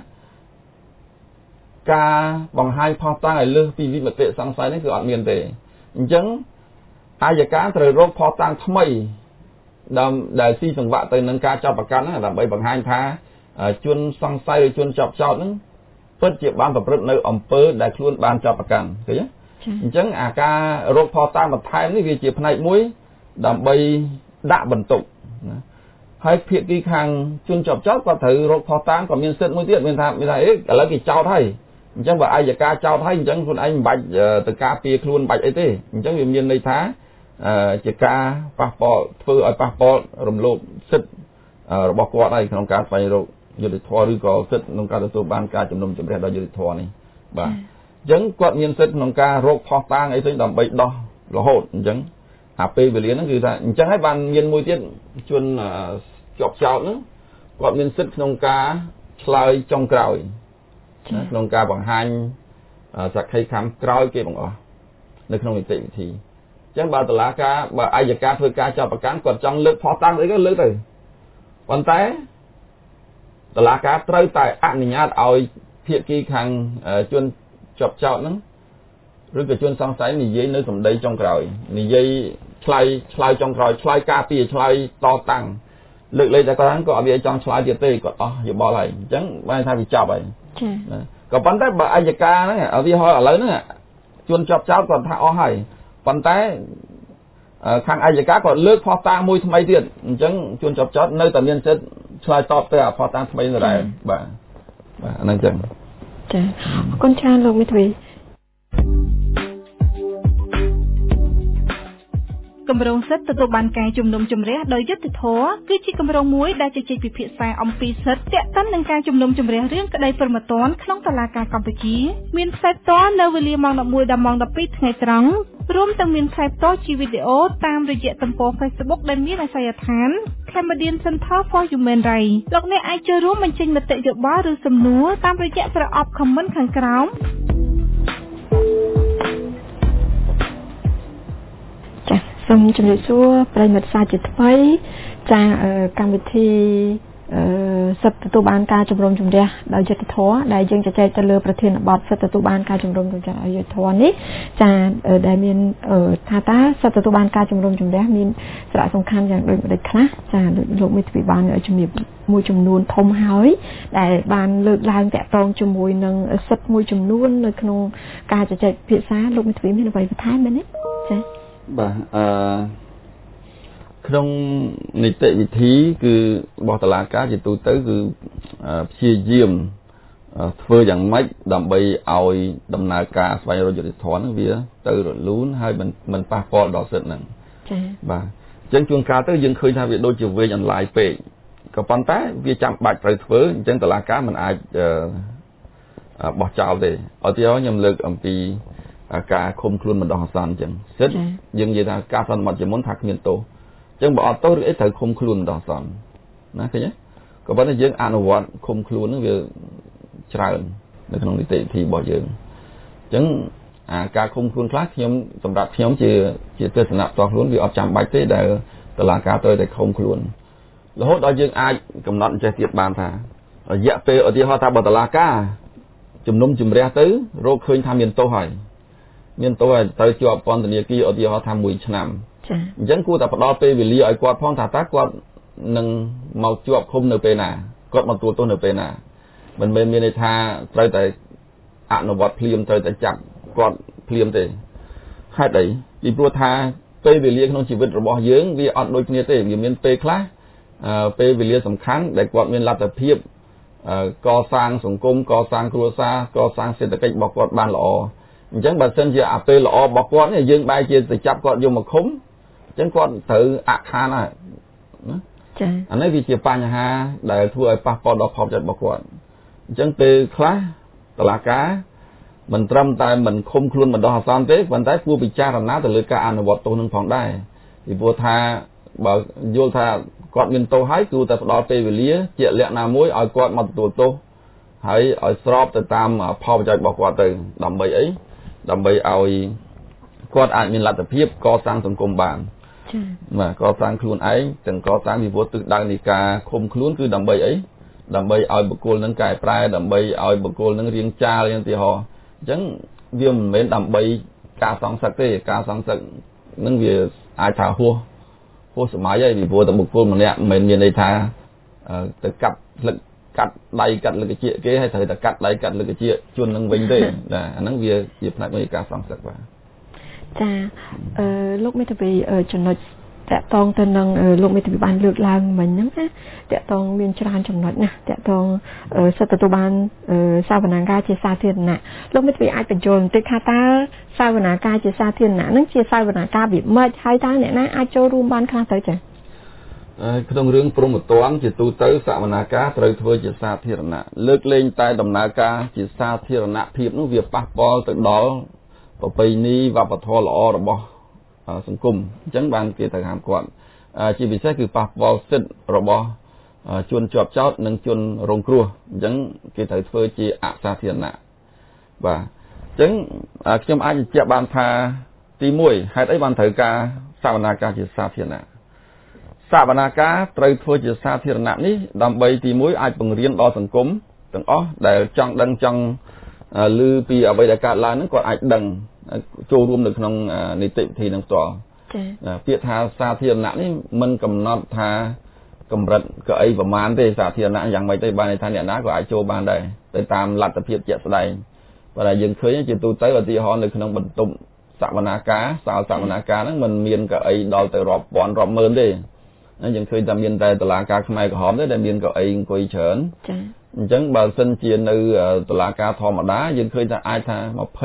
ការបង្ហាញផុសតាងឲ្យលើសពីវិមតិសង្ស័យនេះគឺអត់មានទេអញ្ចឹងអัยការត្រូវរកផុសតាងថ្មីដែលដែលស៊ីសង្វាក់ទៅនឹងការចាប់ប្រកាន់ហ្នឹងដើម្បីបង្ហាញថាជនសង្ស័យឬជនចាប់ចោទហ្នឹងពិតជាបានប្រព្រឹត្តនៅអំពើដែលខ្លួនបានចាប់ប្រកាន់ឃើញទេអញ្ចឹងអាការរកផុសតាងបន្ថែមនេះវាជាផ្នែកមួយដើម្បីដាក់បន្ទុកណាហើយភាគីខាងជនចាប់ចោទគាត់ត្រូវរកផុសតាងក៏មានសិទ្ធិមួយទៀតមានថាមានថាអេឥឡូវគេចោទហើយអញ្ចឹងបើអัยការចោទហើយអញ្ចឹងខ្លួនឯងមិនបាច់ទៅការពារខ្លួនមិនបាច់អីទេអញ្ចឹងវាមានន័យថាជាការប៉ះពាល់ធ្វើឲ្យប៉ះពាល់រំលោភសិទ្ធិរបស់គាត់ហើយក្នុងការស្វែងរកយុត្តិធម៌ឬក៏សិទ្ធិក្នុងការទទួលបានការជំនុំជម្រះដោយយុត្តិធម៌នេះបាទអញ្ចឹងគាត់មានសិទ្ធិក្នុងការរកផុសតាងអីផ្សេងដើម្បីដោះរហូតអញ្ចឹងអាពេលវេលាហ្នឹងគឺថាអញ្ចឹងហើយបានមានមួយទៀតជនជាប់ចោទហ្នឹងគាត់មានសិទ្ធិក្នុងការឆ្លើយចុងក្រោយណាក្នុងការបង្ហាញសក្ខីកម្មក្រោយគេបង្អស់នៅក្នុងនីតិវិធីអញ្ចឹងបើតុលាការបើអัยការធ្វើការចាប់ប្រកាន់គាត់ចង់លើកផុសតាងអីក៏លើកទៅប៉ុន្តែតុលាការត្រូវតែអនុញ្ញាតឲ្យភាគីខាងជនជាប់ចោទហ្នឹងឬក៏ជនសង្ស័យនិយាយនៅសម្ដីចុងក្រោយនិយាយឆ្លើយឆ្លើយចុងក្រោយឆ្លើយការពារឆ្លើយតតាំងលើកលែងតែគាត់ហ្នឹងក៏អត់មានចង់ឆ្លើយទៀតទេគាត់អស់យោបល់ហើយអញ្ចឹងបានថាវាចប់ហើយចា៎ក៏ប៉ុន្តែបើអัยការហ្នឹងឧទាហរណ៍ឥឡូវហ្នឹងជនជាប់ចោទគាត់ថាអស់ហើយប៉ុន្តែខាងអัยការក៏លើកផុសតាងមួយថ្មីទៀតអញ្ចឹងជនជាប់ចោទនៅតែមានសិទ្ធិឆ្លើយតបទៅអាផុសតាងថ្មីនោះដែរបាទបាទហ្នឹងអញ្ចឹងចា៎អរគុណច្រើនលោកមិត្តវីគម្រោងសិទ្ធិទទួលបានការជំនុំជម្រះដោយយុត្តិធម៌គឺជាគម្រោងមួយដែលជជែកពិភាក្សាអំពីសិទ្ធិទាក់ទិននឹងការជំនុំជម្រះរឿងក្តីព្រហ្មទណ្ឌក្នុងតុលាការកម្ពុជាមានផ្សាយផ្ទាល់នៅវេលាម៉ោងដប់មួយដល់ម៉ោងដប់ពីរថ្ងៃត្រង់រួមទាំងមានផ្សាយផ្ទាល់ជាវីដេអូតាមរយៈទំព័រ Facebook ដែលមានអាសយដ្ឋាន Cambodian Center for Human Rights លោកអ្នកអាចចូលរួមបញ្ចេញមតិយោបល់ឬសំណួរតាមរយៈប្រអប់ comment ខាងក្រោមសូមជម្រាបសួរប្រិយមិត្តសាជាថ្មីចាកម្មវិធីសិទ្ធិទទួលបានការជំរុំជម្រះដោយយុត្តិធម៌ដែលយើងជជែកទៅលើប្រធានបទសិទ្ធិទទួលបានការជំរុំជម្រះដោយយុត្តិធម៌នេះចាដែលមានថាតើសិទ្ធិទទួលបានការជំរុំជម្រះមានសារៈសំខាន់យ៉ាងដូចម្តេចខ្លះចាលោកមេធាវីបានជំរាបមួយចំនួនធំហើយដែលបានលើកឡើងតាក់ទងជាមួយនឹងសិទ្ធិមួយចំនួននៅក្នុងការជជែកពិភាក្សាលោកមេធាវីមានអ្វីបន្ថែមមែនទេចា៎បាទអឺក្នុងនីតិវិធីគឺរបស់តុលាការជាទូទៅគឺព្យាយាមធ្វើយ៉ាងម៉េចដើម្បីឲ្យដំណើរការស្វែងរកយុត្តិធម៌ហ្នឹងវាទៅរលូនហើយមិនមិនប៉ះពាល់ដល់សិទ្ធិហ្នឹងចា៎បាទអញ្ចឹងជួនកាលទៅយើងឃើញថាវាដូចជាវែងអន្លាយពេកក៏ប៉ុន្តែវាចាំបាច់ត្រូវធ្វើអញ្ចឹងតុលាការមិនអាចបោះចោលទេឧទាហរណ៍ខ្ញុំលើកអំពីការឃុំខ្លួនបណ្ដោះអាសន្នអញ្ចឹងសិទ្ធិយើងនិយាយថាការសន្មតជាមុនថាគ្មានទោសអញ្ចឹងបើអត់ទោសឬអីត្រូវឃុំខ្លួនបណ្ដោះអាសន្នណាឃើញទេក៏ប៉ុន្តែយើងអនុវត្តឃុំខ្លួនហ្នឹងវាច្រើននៅក្នុងនីតិវិធីរបស់យើងអញ្ចឹងអាការឃុំខ្លួនខ្លះខ្ញុំសម្រាប់ខ្ញុំជាជាទស្សនៈផ្ទាល់ខ្លួនវាអត់ចាំបាច់ទេដែលតុលាការត្រូវតែឃុំខ្លួនរហូតដល់យើងអាចកំណត់អញ្ចេះទៀតបានថារយៈពេលឧទាហរណ៍ថាបើតុលាការជំនុំជម្រះទៅរកឃើញថាមានទោសហើយមានទោសហើយត្រូវជាប់ពន្ធនាគារឧទាហរណ៍ថាមួយឆ្នាំចា៎អញ្ចឹងគួរតែផ្ដល់ពេលវេលាឲ្យគាត់ផងថាតើគាត់នឹងមកជាប់ឃុំនៅពេលណាគាត់មកទទួលទោសនៅពេលណាមិនមែនមានន័យថាត្រូវតែអនុវត្តភ្លាមត្រូវតែចាប់គាត់ភ្លាមទេហេតុអីពីព្រោះថាពេលវេលាក្នុងជីវិតរបស់យើងវាអត់ដូចគ្នាទេវាមានពេលខ្លះពេលវេលាសំខាន់ដែលគាត់មានលទ្ធភាពកសាងសង្គមកសាងគ្រួសារកសាងសេដ្ឋកិច្ចរបស់គាត់បានល្អអញ្ចឹងបើសិនជាអាពេលល្អរបស់គាត់នេះយើងបែរជាទៅចាប់គាត់យកមកឃុំអញ្ចឹងគាត់ត្រូវអខានហើយណាចា៎អានេះវាជាបញ្ហាដែលធ្វើឲ្យប៉ះពាល់ដល់ផលប្រយោជន៍របស់គាត់អញ្ចឹងពេលខ្លះតុលាការមិនត្រឹមតែមិនឃុំខ្លួនបណ្ដោះអាសន្នទេប៉ុន្តែគួរពិចារណាទៅលើការអនុវត្តទោសនឹងផងដែរពីព្រោះថាបើយល់ថាគាត់មានទោសហើយគួរតែផ្ដល់ពេលវេលាជាលក្ខណៈមួយឲ្យគាត់មកទទួលទោសហើយឲ្យស្របទៅតាមផលប្រយោជន៍របស់គាត់ទៅដើម្បីអីដើម្បីឲ្យគាត់អាចមានលទ្ធភាពកសាងសង្គមបានចា៎បាទកសាងខ្លួនឯងទាំងកសាងវិវត្តទិសដៅនៃការឃុំខ្លួនគឺដើម្បីអីដើម្បីឲ្យបុគ្គលនឹងកែប្រែដើម្បីឲ្យបុគ្គលនឹងរៀងចាលយ៉ាងទីហោអញ្ចឹងវាមិនមែនដើម្បីការសងសឹកទេការសងសឹកនឹងវាអាចថាហួសហួសសម័យហើយពីព្រោះតែបុគ្គលម្នាក់មិនមែនមានន័យថាទៅកាត់លឹកកាត់ដៃកាត់លឹកជាគេហើយត្រូវតែកាត់ដៃកាត់លឹកជាជន់នឹងវិញទេណាអាហ្នឹងវាជាផ្នែកមួយនៃការសងសឹកបាទចាអឺលោកមេធាវីចំណុចតកតងទៅនឹងលោកមេធាវីបានលើកឡើងមិញហ្នឹងណាតកតងមានច្រើនចំណុចណាតកតងសិទ្ធិទទួលបានសាវនាការជាសាធារណៈលោកមេធាវីអាចបញ្ចូលបន្តិចថាតើសាវនាការជាសាធារណៈហ្នឹងជាសាវនាការវិមិត្តហើយតើអ្នកណាអាចចូលរួមបានខ្លះទៅចា៎ក្នុងរឿងព្រហ្មទណ្ឌជាទូទៅសាវនាការត្រូវធ្វើជាសាធារណៈលើកលែងតែដំណើរការជាសាធារណភាពនោះវាប៉ះពាល់ទៅដល់ប្រពៃណីវប្បធម៌ល្អរបស់សង្គមអញ្ចឹងបានគេទៅហាមគាត់ជាពិសេសគឺប៉ះពាល់សិទ្ធិរបស់ជនជាប់ចោទនិងជនរងគ្រោះអញ្ចឹងគេត្រូវធ្វើជាអសាធារណៈបាទអញ្ចឹងខ្ញុំអាចបញ្ជាក់បានថាទីមួយហេតុអីបានត្រូវការសវនាការជាសាធារណៈសវនាការត្រូវធ្វើជាសាធារណៈនេះដើម្បីទីមួយអាចបង្រៀនដល់សង្គមទាំងអស់ដែលចង់ដឹងចង់ឮពីអ្វីដែលកើតឡើងហ្នឹងគាត់អាចដឹងចូលរួមនៅក្នុងនីតិវិធីនឹងផ្ទាល់ចា៎ពាក្យថាសាធារណៈនេះមិនកំណត់ថាកម្រិតកៅអីប្រមាណទេសាធារណៈយ៉ាងម៉េចទេបានន័យថាអ្នកណាក៏អាចចូលបានដែរទៅតាមលទ្ធភាពជាក់ស្ដែងបើតែយើងឃើញជាទូទៅឧទាហរណ៍នៅក្នុងបន្ទប់សវនាការសាលសវនាការហ្នឹងมันមានកៅអីដល់ទៅរាប់ពាន់រាប់ម៉ឺនទេយើងឃើញតែមានតែតុលាការខ្មែរក្រហមទេដែលមានកៅអីអង្គុយច្រើនចា៎អញ្ចឹងបើសិនជានៅតុលាការធម្មតាយើងឃើញថាអាចថា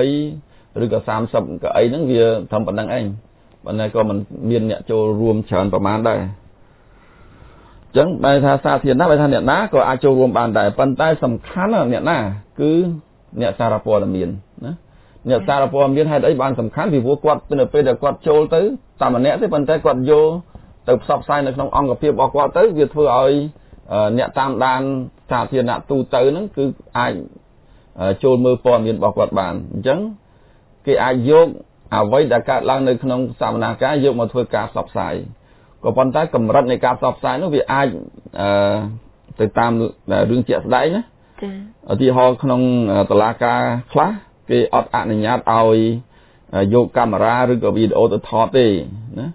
20ឬក៏30កៅអីហ្នឹងវាត្រឹមប៉ុណ្្នឹងឯងប៉ុន្តែក៏មិនមានអ្នកចូលរួមច្រើនប្រមាណដែរអញ្ចឹងបែរថាសាធារណៈបែរថាអ្នកណាក៏អាចចូលរួមបានដែរប៉ុន្តែសំខាន់អ្នកណាគឺអ្នកសារព័ត៌មានណាអ្នកសារព័ត៌មានហេតុអីបានសំខាន់ពីព្រោះគាត់នៅពេលដែលគាត់ចូលទៅតែម្នាក់ទេប៉ុន្តែគាត់យកទៅផ្សព្វផ្សាយនៅក្នុងអង្គភាពរបស់គាត់ទៅវាធ្វើឲ្យអ្នកតាមដានសាធារណៈទូទៅហ្នឹងគឺអាចចូលមើលព័ត៌មានរបស់គាត់បានអញ្ចឹងគេអាចយកអ្វីដែលកើតឡើងនៅក្នុងសវនាការយកមកធ្វើការផ្សព្វផ្សាយក៏ប៉ុន្តែកម្រិតនៃការផ្សព្វផ្សាយនោះវាអាចទៅតាមរឿងជាក់ស្ដែងណាចា៎ឧទាហរណ៍ក្នុងតុលាការខ្លះគេអត់អនុញ្ញាតឲ្យយកកាមេរ៉ាឬក៏វីដេអូទៅថតទេណា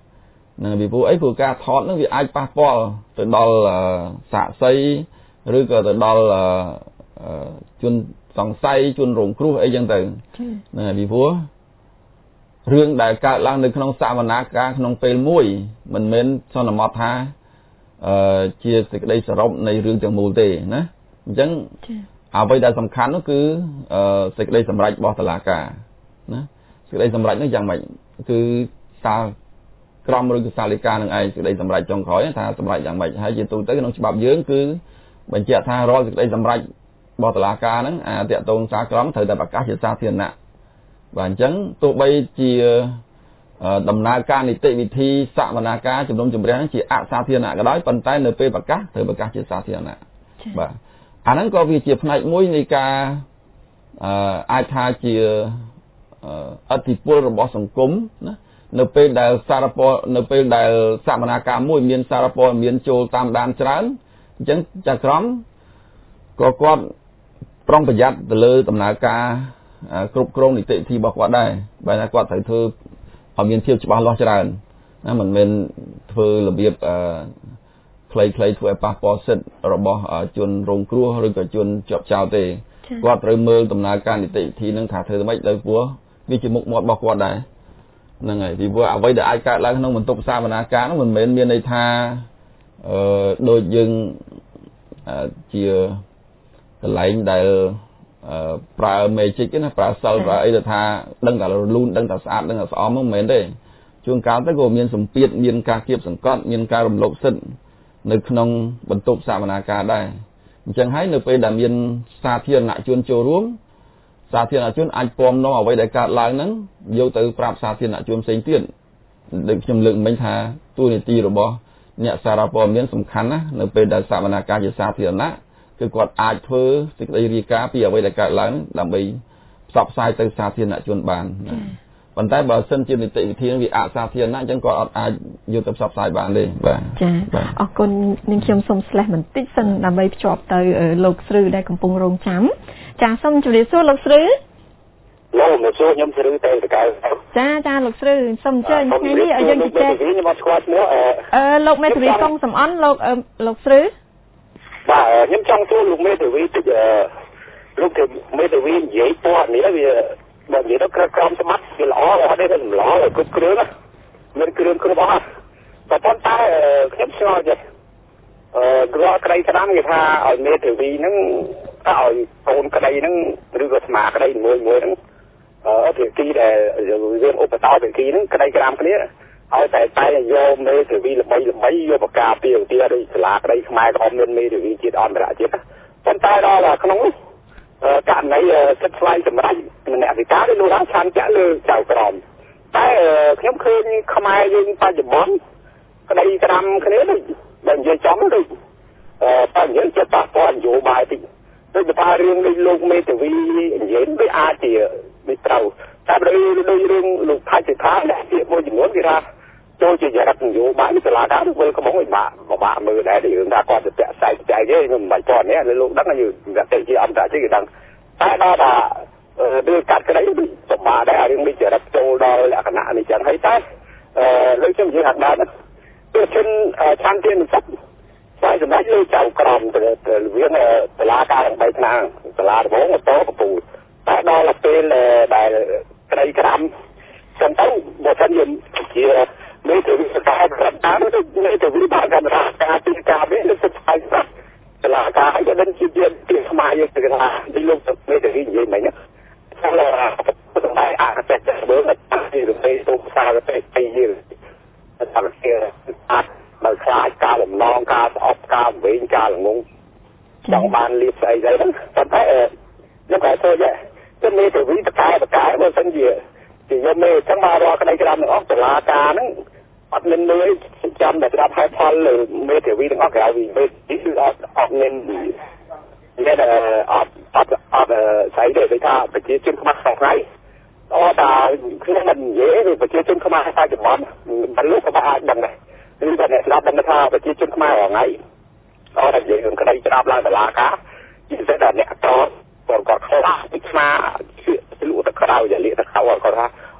នឹងពីព្រោះអីព្រោះការថតហ្នឹងវាអាចប៉ះពាល់ទៅដល់សាក្សីឬក៏ទៅដល់ជនសង្ស័យជនរងគ្រោះអីចឹងទៅហ្នឹងពីព្រោះរឿងដែលកើតឡើងនៅក្នុងសវនាការក្នុងពេលមួយមិនមែនសន្មតថាអឺជាសេចក្តីសរុបនៃរឿងទាំងមូលទេណាអញ្ចឹងអ្វីដែលសំខាន់នោះគឺសេចក្តីសម្រេចរបស់តុលាការណាសេចក្តីសម្រេចនោះយ៉ាងម៉េចគឺសាលក្រមឬគឺសាលដីកានឹងឯងសេចក្តីសម្រេចចុងក្រោយថាសម្រេចយ៉ាងម៉េចហើយជាទូទៅក្នុងច្បាប់យើងគឺបញ្ជាក់ថារាល់សេចក្តីសម្រេចរបស់តុលាការហ្នឹងអាតាក់ទងសាលក្រមត្រូវតែប្រកាសជាសាធារណៈបាទអញ្ចឹងទោះបីជាដំណើរការនីតិវិធីសវនាការជំនុំជម្រះហ្នឹងជាអសាធារណៈក៏ដោយប៉ុន្តែនៅពេលប្រកាសត្រូវប្រកាសជាសាធារណៈបាទអាហ្នឹងក៏វាជាផ្នែកមួយនៃការអឺអាចថាជាអធិពលរបស់សង្គមណានៅពេលដែលសារព័ត៌នៅពេលដែលសវនាការមួយមានសារព័ត៌មានចូលតាមដានច្រើនអញ្ចឹងចាក្រមក៏គាត់ប្រុងប្រយ័ត្នទៅលើដំណើរការគ្រប់គ្រងនីតិវិធីរបស់គាត់ដែរបែរថាគាត់ត្រូវធ្វើឲ្យមានភាពច្បាស់លាស់ច្រើនណាមិនមែនធ្វើរបៀបអឺខ្លីៗធ្វើឲ្យប៉ះពាល់សិទ្ធិរបស់ជនរងគ្រោះឬក៏ជនជាប់ចោទទេគាត់ត្រូវមើលដំណើរការនីតិវិធីនឹងថាធ្វើម៉េចដោយព្រោះវាជាមុខមាត់របស់គាត់ដែរហ្នឹងហើយពីព្រោះអ្វីដែលអាចកើតឡើងក្នុងបន្ទប់សវនាការនោះមិនមែនមានន័យថាអឺដូចយើងជាកន្លែងដែលប្រើ magic ណាប្រើសិលប្រើអីទៅថាដឹងតែលូនដឹងតែស្អាតដឹងតែស្អំហ្នឹងមិនមែនទេជួនកាលទៅក៏មានសម្ពាធមានការគៀបសង្កត់មានការរំលោភសិទ្ធិនៅក្នុងបន្ទប់សវនាការដែរអញ្ចឹងហើយនៅពេលដែលមានសាធារណជនចូលរួមសាធារណជនអាចពំនាំអ្វីដែលកើតឡើងហ្នឹងយកទៅប្រាប់សាធារណជនផ្សេងទៀតដូចខ្ញុំលើកមិញថាទូនីតិរបស់អ្នកសារព័ត៌មានសំខាន់ណានៅពេលដែលសវនាការជាសាធារណៈគឺគាត់អាចធ្វើសេចក្តីរាយការណ៍ពីអ្វីដែលកើតឡើងដើម្បីផ្សព្វផ្សាយទៅសាធារណជនបានប៉ុន្តែបើសិនជានីតិវិធីវាអសាធារណៈអញ្ចឹងគាត់អត់អាចយកទៅផ្សព្វផ្សាយបានទេបាទចាអរគុណនាងខ្ញុំសូមស្លេះបន្តិចសិនដើម្បីភ្ជាប់ទៅលោកស្រីដែលកំពុងរងចាំចាសូមជម្រាបសួរលោកស្រីលោកមកសួរខ្ញុំស្រីទៅតកៅចាចាលោកស្រីសូមអញ្ជើញថ្ងៃនេះឲ្យយើងជជែកខ្ញុំមកស្គាល់ឈ្មោះអឺលោកមេធាវីកុងសំអនលោកលោកស្រីបាទខ្ញុំចង់សួរលោកមេធាវីតិចលោកមេធាវីនិយាយព័ត៌មានវាបើនិយាយទៅក្រក្រមសម្បត្តិវាល្អអត់ទេសម្លគ្រប់គ្រឿងមានគ្រឿងគ្រប់អស់តែប៉ុន្តែខ្ញុំឆ្ងល់ចេះអឺគ្រាន់ក្តីក្តាំគេថាឲ្យមេធាវីហ្នឹងថាឲ្យកូនក្តីហ្នឹងឬក៏ស្មាក្តីមួយមួយហ្នឹងអឺភាគីដែលយើងឧបតោភាគីហ្នឹងក្តីក្រាមគ្នាឲ្យតែតែយកមេធាវីល្បីល្បីយកបកាពីឧទាហរណ៍ដូចសាលាក្តីខ្មែរក៏មានមេធាវីជាតិអន្តរជាតិប៉ុន្តែដល់ក្នុងករណីសិទ្ធិស្វ័យសម្រាប់អ្នកវិការលោកថាឆានចាក់លើចៅក្រមតែខ្ញុំឃើញខ្មែរយើងបច្ចុប្បន្នក្តីក្រាមគ្នាដូចបើនិយាយចំដូចអឺតែនិយាយចិត្តប៉ះពាល់នយោបាយតិចដូចថារឿងដូចលោកមេធាវីនិយាយវាអាចជាមិនត្រូវតែបើដូចរឿងលោកថៃសិដ្ឋាដែលជាមួយចំនួនគេថាចូលជាចរិតនយោបាយសាលាការធ្វើកំងឲ្យបាក់បាក់មើលដែររឿងថាគាត់ទៅពាក់ខ្សែខ្ចែកទេខ្ញុំមិនបាច់តនេះលោកដឹងយើងតែជាអន្តរជាតិគេដឹងតែដល់ថាដូចកាត់ក្តីសម្បាដែររឿងនេះចរិតចូលដល់លក្ខណៈនេះចឹងហើយតែអឺលើខ្ញុំនិយាយថាដែរទៅជនឆានទានសិទ្ធិស្វ័យសម្រាប់លើចៅក្រមទៅវាសាលាការទាំងបីថ្នាក់សាលាដំបងម៉ូតូកំពូលតែដល់ពេលដែលក្តីក្រាមចឹងទៅបើសិនយើងជាមេធាវីស្ថាប័នតាមទៅមេធាវីបានកម្មការពីការវាទៅស្អាតសាលាការឲ្យដឹងជាទីខ្មែរយើងទៅថាទីលោកមេធាវីនិយាយមិនណាចូលទៅតែអាកតេតមើលតែរំពេទៅផ្សារទៅពីយីតាមគេអាចបើខ្លាចការបំណងការស្អប់ការវិញការល្ងងចង់បានលៀបស្អីទៅហ្នឹងប៉ុន្តែខ្ញុំក៏ធ្វើដែរទៅមេធាវីតកែតកែបើសិនជាជាយកមេចឹងមករកក្តីក្រាមនឹងអស់សាលាការហ្នឹងអត់មានលុយចាំតែស្ដាប់ហេតុផលលើមេធាវីទាំងអស់ក្រៅវិញមេទីគឺអត់អត់មានមានអត់អត់អត់ស្អីទេគេថាប្រជាជនខ្មែរសោះថ្ងៃអត់តែខ្ញុំមិននិយាយពីប្រជាជនខ្មែរបច្ចុប្បន្នមិនលោកក៏អាចដឹងដែរឬតែអ្នកស្ដាប់ដឹងថាប្រជាជនខ្មែររងៃអត់តែនិយាយរឿងក្តីស្ដាប់ឡើងសាលាការជាពិសេសតែអ្នកតគាត់គាត់ខ្លាចពីខ្មែរលក់ទឹកក្រៅយ៉ាលៀកទឹកក្រៅគាត់ថា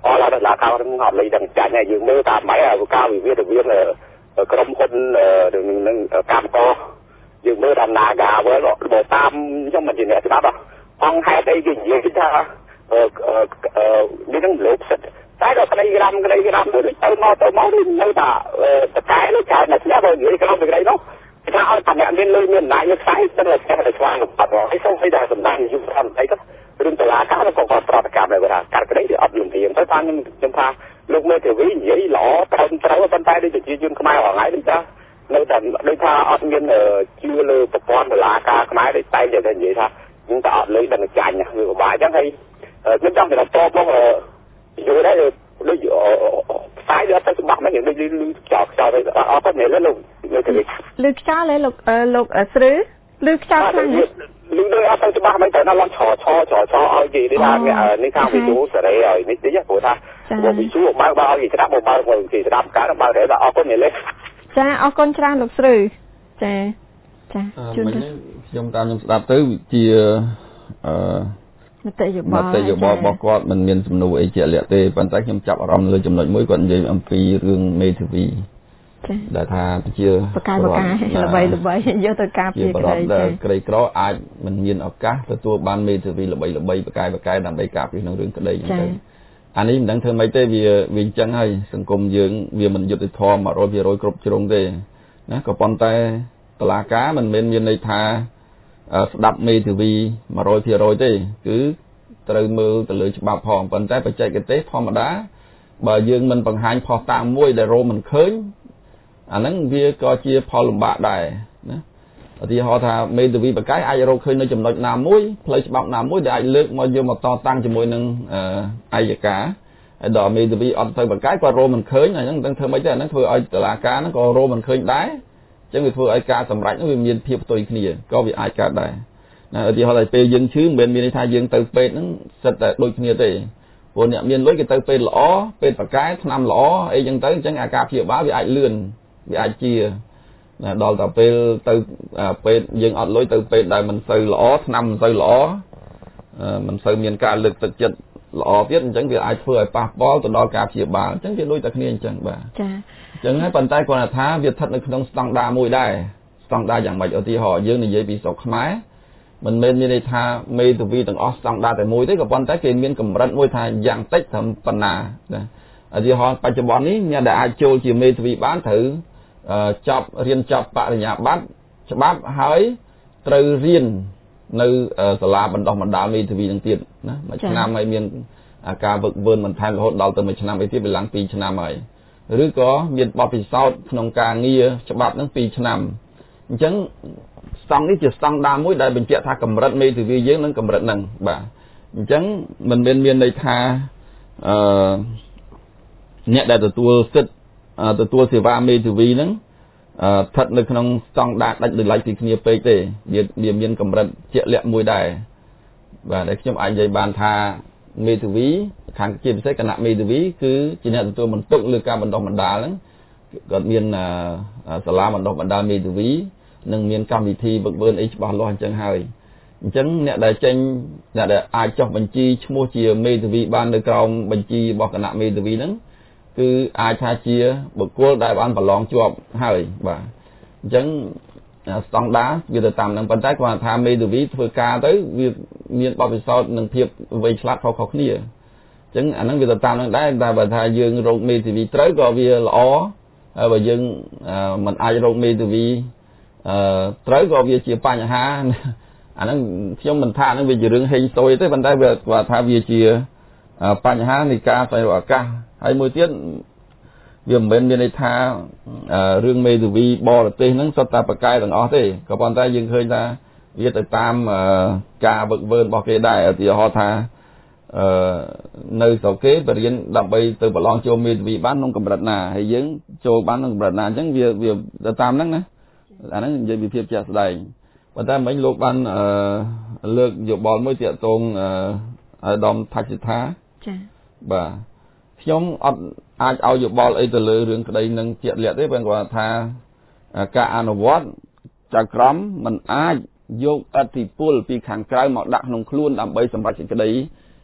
អរដល់ឡាកោនឹងអត់លុយទាំងចាញ់ហើយយើងមើលតាមម៉េចការវិវាទរវាងក្រុមហ៊ុននឹងកម្មករយើងមើលតាមណាកាវើបើតាមខ្ញុំមិនជាអ្នកច្បាប់អង្គហេតុអីគេនិយាយថាអឺនេះនឹងលោកសិទ្ធតែដល់ក្តីក្រាមក្តីក្រាមទៅទៅមកទៅមកនេះនៅថាតកែនោះច្រើនណាស់បើនិយាយក្រុមក្តីនោះថាឲ្យតែអ្នកមានលុយមានអំណាចនៅខ្សែទៅតែតែស្វាងបាត់ហើយសូមឲ្យតែសម្ដែងយុទ្ធសាស្ត្រអីទៅរឿងតឡាការក៏គាត់ប្រតិកម្មដែរថាកាត់ក្តីវាអត់លំទៀងទៅតាមខ្ញុំខ្ញុំថាលោកមេធាវីនិយាយល្អត្រឹមត្រូវប៉ុន្តែដូចជាជនខ្មែរហ្នឹងហើយដូចថានៅតែដូចថាអត់មានជឿលើប្រព័ន្ធតឡាការខ្មែរដូចតែតែនិយាយថាយើងតែអត់លុយដល់ចាញ់វាពិបាកអញ្ចឹងហើយខ្ញុំចង់ទៅតបមកយល់ដែរដូចផ្សាយដល់ទៅច្បាស់មិនដូចលឺខ្យល់ខ្យល់ទៅអត់ទៅនេះលោកមេធាវីលឺខ្យល់ទេលោកលោកស្ឬលឺខ្យល់ខ្លាំងណាស់លឺដូចអត់ទៅច្បាស់មិនទៅដល់ឡងឆឆឆឆឲ្យនិយាយថានេះខាងវិទូសេរីឲ្យនេះតិចព្រោះថាវិទូបើបើឲ្យស្ដាប់បើបើគេស្ដាប់ការបើតែអរគុណនេះលេចាអរគុណច្រើនលោកស្ឬចាចាជូនខ្ញុំតាមខ្ញុំស្ដាប់ទៅជាអឺមតិយោបល់មតិយោបល់របស់គាត់មិនមានសំណួរអីជាក់លាក់ទេប៉ុន្តែខ្ញុំចាប់អារម្មណ៍លើចំណុចមួយគាត់និយាយអំពីរឿងមេធាវីចាដែលថាជាបកាយបកាយល្បីល្បីយកទៅការពារក្តីចាក្រីក្រអាចមិនមានឱកាសទទួលបានមេធាវីល្បីល្បីបកាយបកាយដើម្បីការពារក្នុងរឿងក្តីអញ្ចឹងអានេះមិនដឹងធ្វើម៉េចទេវាវាអញ្ចឹងហើយសង្គមយើងវាមិនយុត្តិធម៌ một trăm phần trăm គ្រប់ជ្រុងទេណាក៏ប៉ុន្តែតុលាការមិនមែនមានន័យថាស្ដាប់មេធាវី một trăm phần trăm ទេគឺត្រូវមើលទៅលើច្បាប់ផងប៉ុន្តែបច្ចេកទេសធម្មតាបើយើងមិនបង្ហាញផុសតាងមួយដែលរោមមិនឃើញអាហ្នឹងវាក៏ជាផលលំបាកដែរណាឧទាហរណ៍ថាមេធាវីបកាយអាចរកឃើញនៅចំណុចណាមួយផ្លូវច្បាប់ណាមួយដែលអាចលើកមកយកមកតតាំងជាមួយនឹងអัยការហើយដល់មេធាវីអត់ទៅបកាយគាត់រោមមិនឃើញអាហ្នឹងមិនដឹងធ្វើម៉េចទេអាហ្នឹងធ្វើឲ្យតុលាការហ្នឹងក៏រោមមិនឃើញដែរអញ្ចឹងវាធ្វើឲ្យការសម្រេចនោះវាមានភាពផ្ទុយគ្នាក៏វាអាចកើតដែរណាឧទាហរណ៍ថាពេលយើងឈឺមិនមែនមានន័យថាយើងទៅពេទ្យហ្នឹងសិតតែដូចគ្នាទេព្រោះអ្នកមានលុយគេទៅពេទ្យល្អពេទ្យបកាយថ្នាំល្អអីចឹងទៅអញ្ចឹងអាការព្យាបាលវាអាចលឿនវាអាចជាណាដល់តែពេលទៅពេទ្យយើងអត់លុយទៅពេទ្យដែលមិនសូវល្អថ្នាំមិនសូវល្អមិនសូវមានការលើកទឹកចិត្តល្អទៀតអញ្ចឹងវាអាចធ្វើឲ្យប៉ះពាល់ទៅដល់ការព្យាបាលអញ្ចឹងវាដូចតែគ្នាអញ្ចឹងបាទចាអញ្ចឹងហើយប៉ុន្តែគាត់ថាវាស្ថិតនៅក្នុងស្តង់ដារមួយដែរស្តង់ដារយ៉ាងម៉េចឧទាហរណ៍យើងនិយាយពីស្រុកខ្មែរមិនមែនមានន័យថាមេធាវីទាំងអស់ស្តង់ដារតែមួយទេក៏ប៉ុន្តែគេមានកម្រិតមួយថាយ៉ាងតិចត្រឹមប៉ុណ្ណាណាឧទាហរណ៍បច្ចុប្បន្ននេះអ្នកដែលអាចចូលជាមេធាវីបានត្រូវចប់រៀនចប់បរិញ្ញាបត្រច្បាប់ហើយត្រូវរៀននៅសាលាបណ្ដុះបណ្ដាលមេធាវីនឹងទៀតណាមួយឆ្នាំហើយមានការវឹកវើបន្ថែមរហូតដល់ទៅមួយឆ្នាំអីទៀតវាឡើងពីរឆ្នាំហើយឬក៏មានបទពិសោធន៍ក្នុងការងារច្បាប់នឹងពីរឆ្នាំអញ្ចឹងស្តង់នេះជាស្តង់ដារមួយដែលបញ្ជាក់ថាកម្រិតមេធាវីយើងនឹងកម្រិតហ្នឹងបាទអញ្ចឹងមិនមែនមានន័យថាអឺអ្នកដែលទទួលសិទ្ធិទទួលសេវាមេធាវីហ្នឹងស្ថិតនៅក្នុងស្តង់ដារដាច់ដោយឡែកពីគ្នាពេកទេវាវាមានកម្រិតជាក់លាក់មួយដែរបាទដែលខ្ញុំអាចនិយាយបានថាមេធាវីខាងជាពិសេសគណៈមេធាវីគឺជាអ្នកទទួលបន្ទុកលើការបណ្ដុះបណ្ដាលហ្នឹងគាត់មានសាលាបណ្ដុះបណ្ដាលមេធាវីនិងមានកម្មវិធីវឹកវើអីច្បាស់លាស់អញ្ចឹងហើយអញ្ចឹងអ្នកដែលចេញអ្នកដែលអាចចុះបញ្ជីឈ្មោះជាមេធាវីបាននៅក្រោមបញ្ជីរបស់គណៈមេធាវីហ្នឹងគឺអាចថាជាបុគ្គលដែលបានប្រឡងជាប់ហើយបាទអញ្ចឹងស្តង់ដារវាទៅតាមហ្នឹងប៉ុន្តែគាត់ថាមេធាវីធ្វើការទៅវាមានបទពិសោធន៍និងភាពវៃឆ្លាតខុសៗគ្នាអញ្ចឹងអាហ្នឹងវាទៅតាមហ្នឹងដែរតែបើថាយើងរកមេធាវីត្រូវក៏វាល្អហើយបើយើងមិនអាចរកមេធាវីអឺត្រូវក៏វាជាបញ្ហាអាហ្នឹងខ្ញុំមិនថាហ្នឹងវាជារឿងហេងស៊ុយទេប៉ុន្តែវាគាត់ថាវាជាបញ្ហានៃការស្វែងរកឱកាសហើយមួយទៀតវាមិនមែនមានន័យថារឿងមេធាវីបរទេសហ្នឹងសុទ្ធតែប្រកែកទាំងអស់ទេក៏ប៉ុន្តែយើងឃើញថាវាទៅតាមការវឹកវើរបស់គេដែរឧទាហរណ៍ថាអឺនៅស្រុកគេបរៀនដើម្បីទៅប្រឡងចូលមេធាវីបានក្នុងកម្រិតណាហើយយើងចូលបានក្នុងកម្រិតណាអញ្ចឹងវាវាទៅតាមហ្នឹងណាអាហ្នឹងនិយាយពីភាពជាក់ស្ដែងប៉ុន្តែមិញលោកបានលើកយោបល់មួយទាក់ទងអាដាមថាច់សិដ្ឋាចា៎បាទខ្ញុំអត់អាចឲ្យយោបល់អីទៅលើរឿងក្តីនឹងជាក់លាក់ទេព្រោះគាត់ថាការអនុវត្តចៅក្រមមិនអាចយកឥទ្ធិពលពីខាងក្រៅមកដាក់ក្នុងខ្លួនដើម្បីសម្រេចសេចក្តី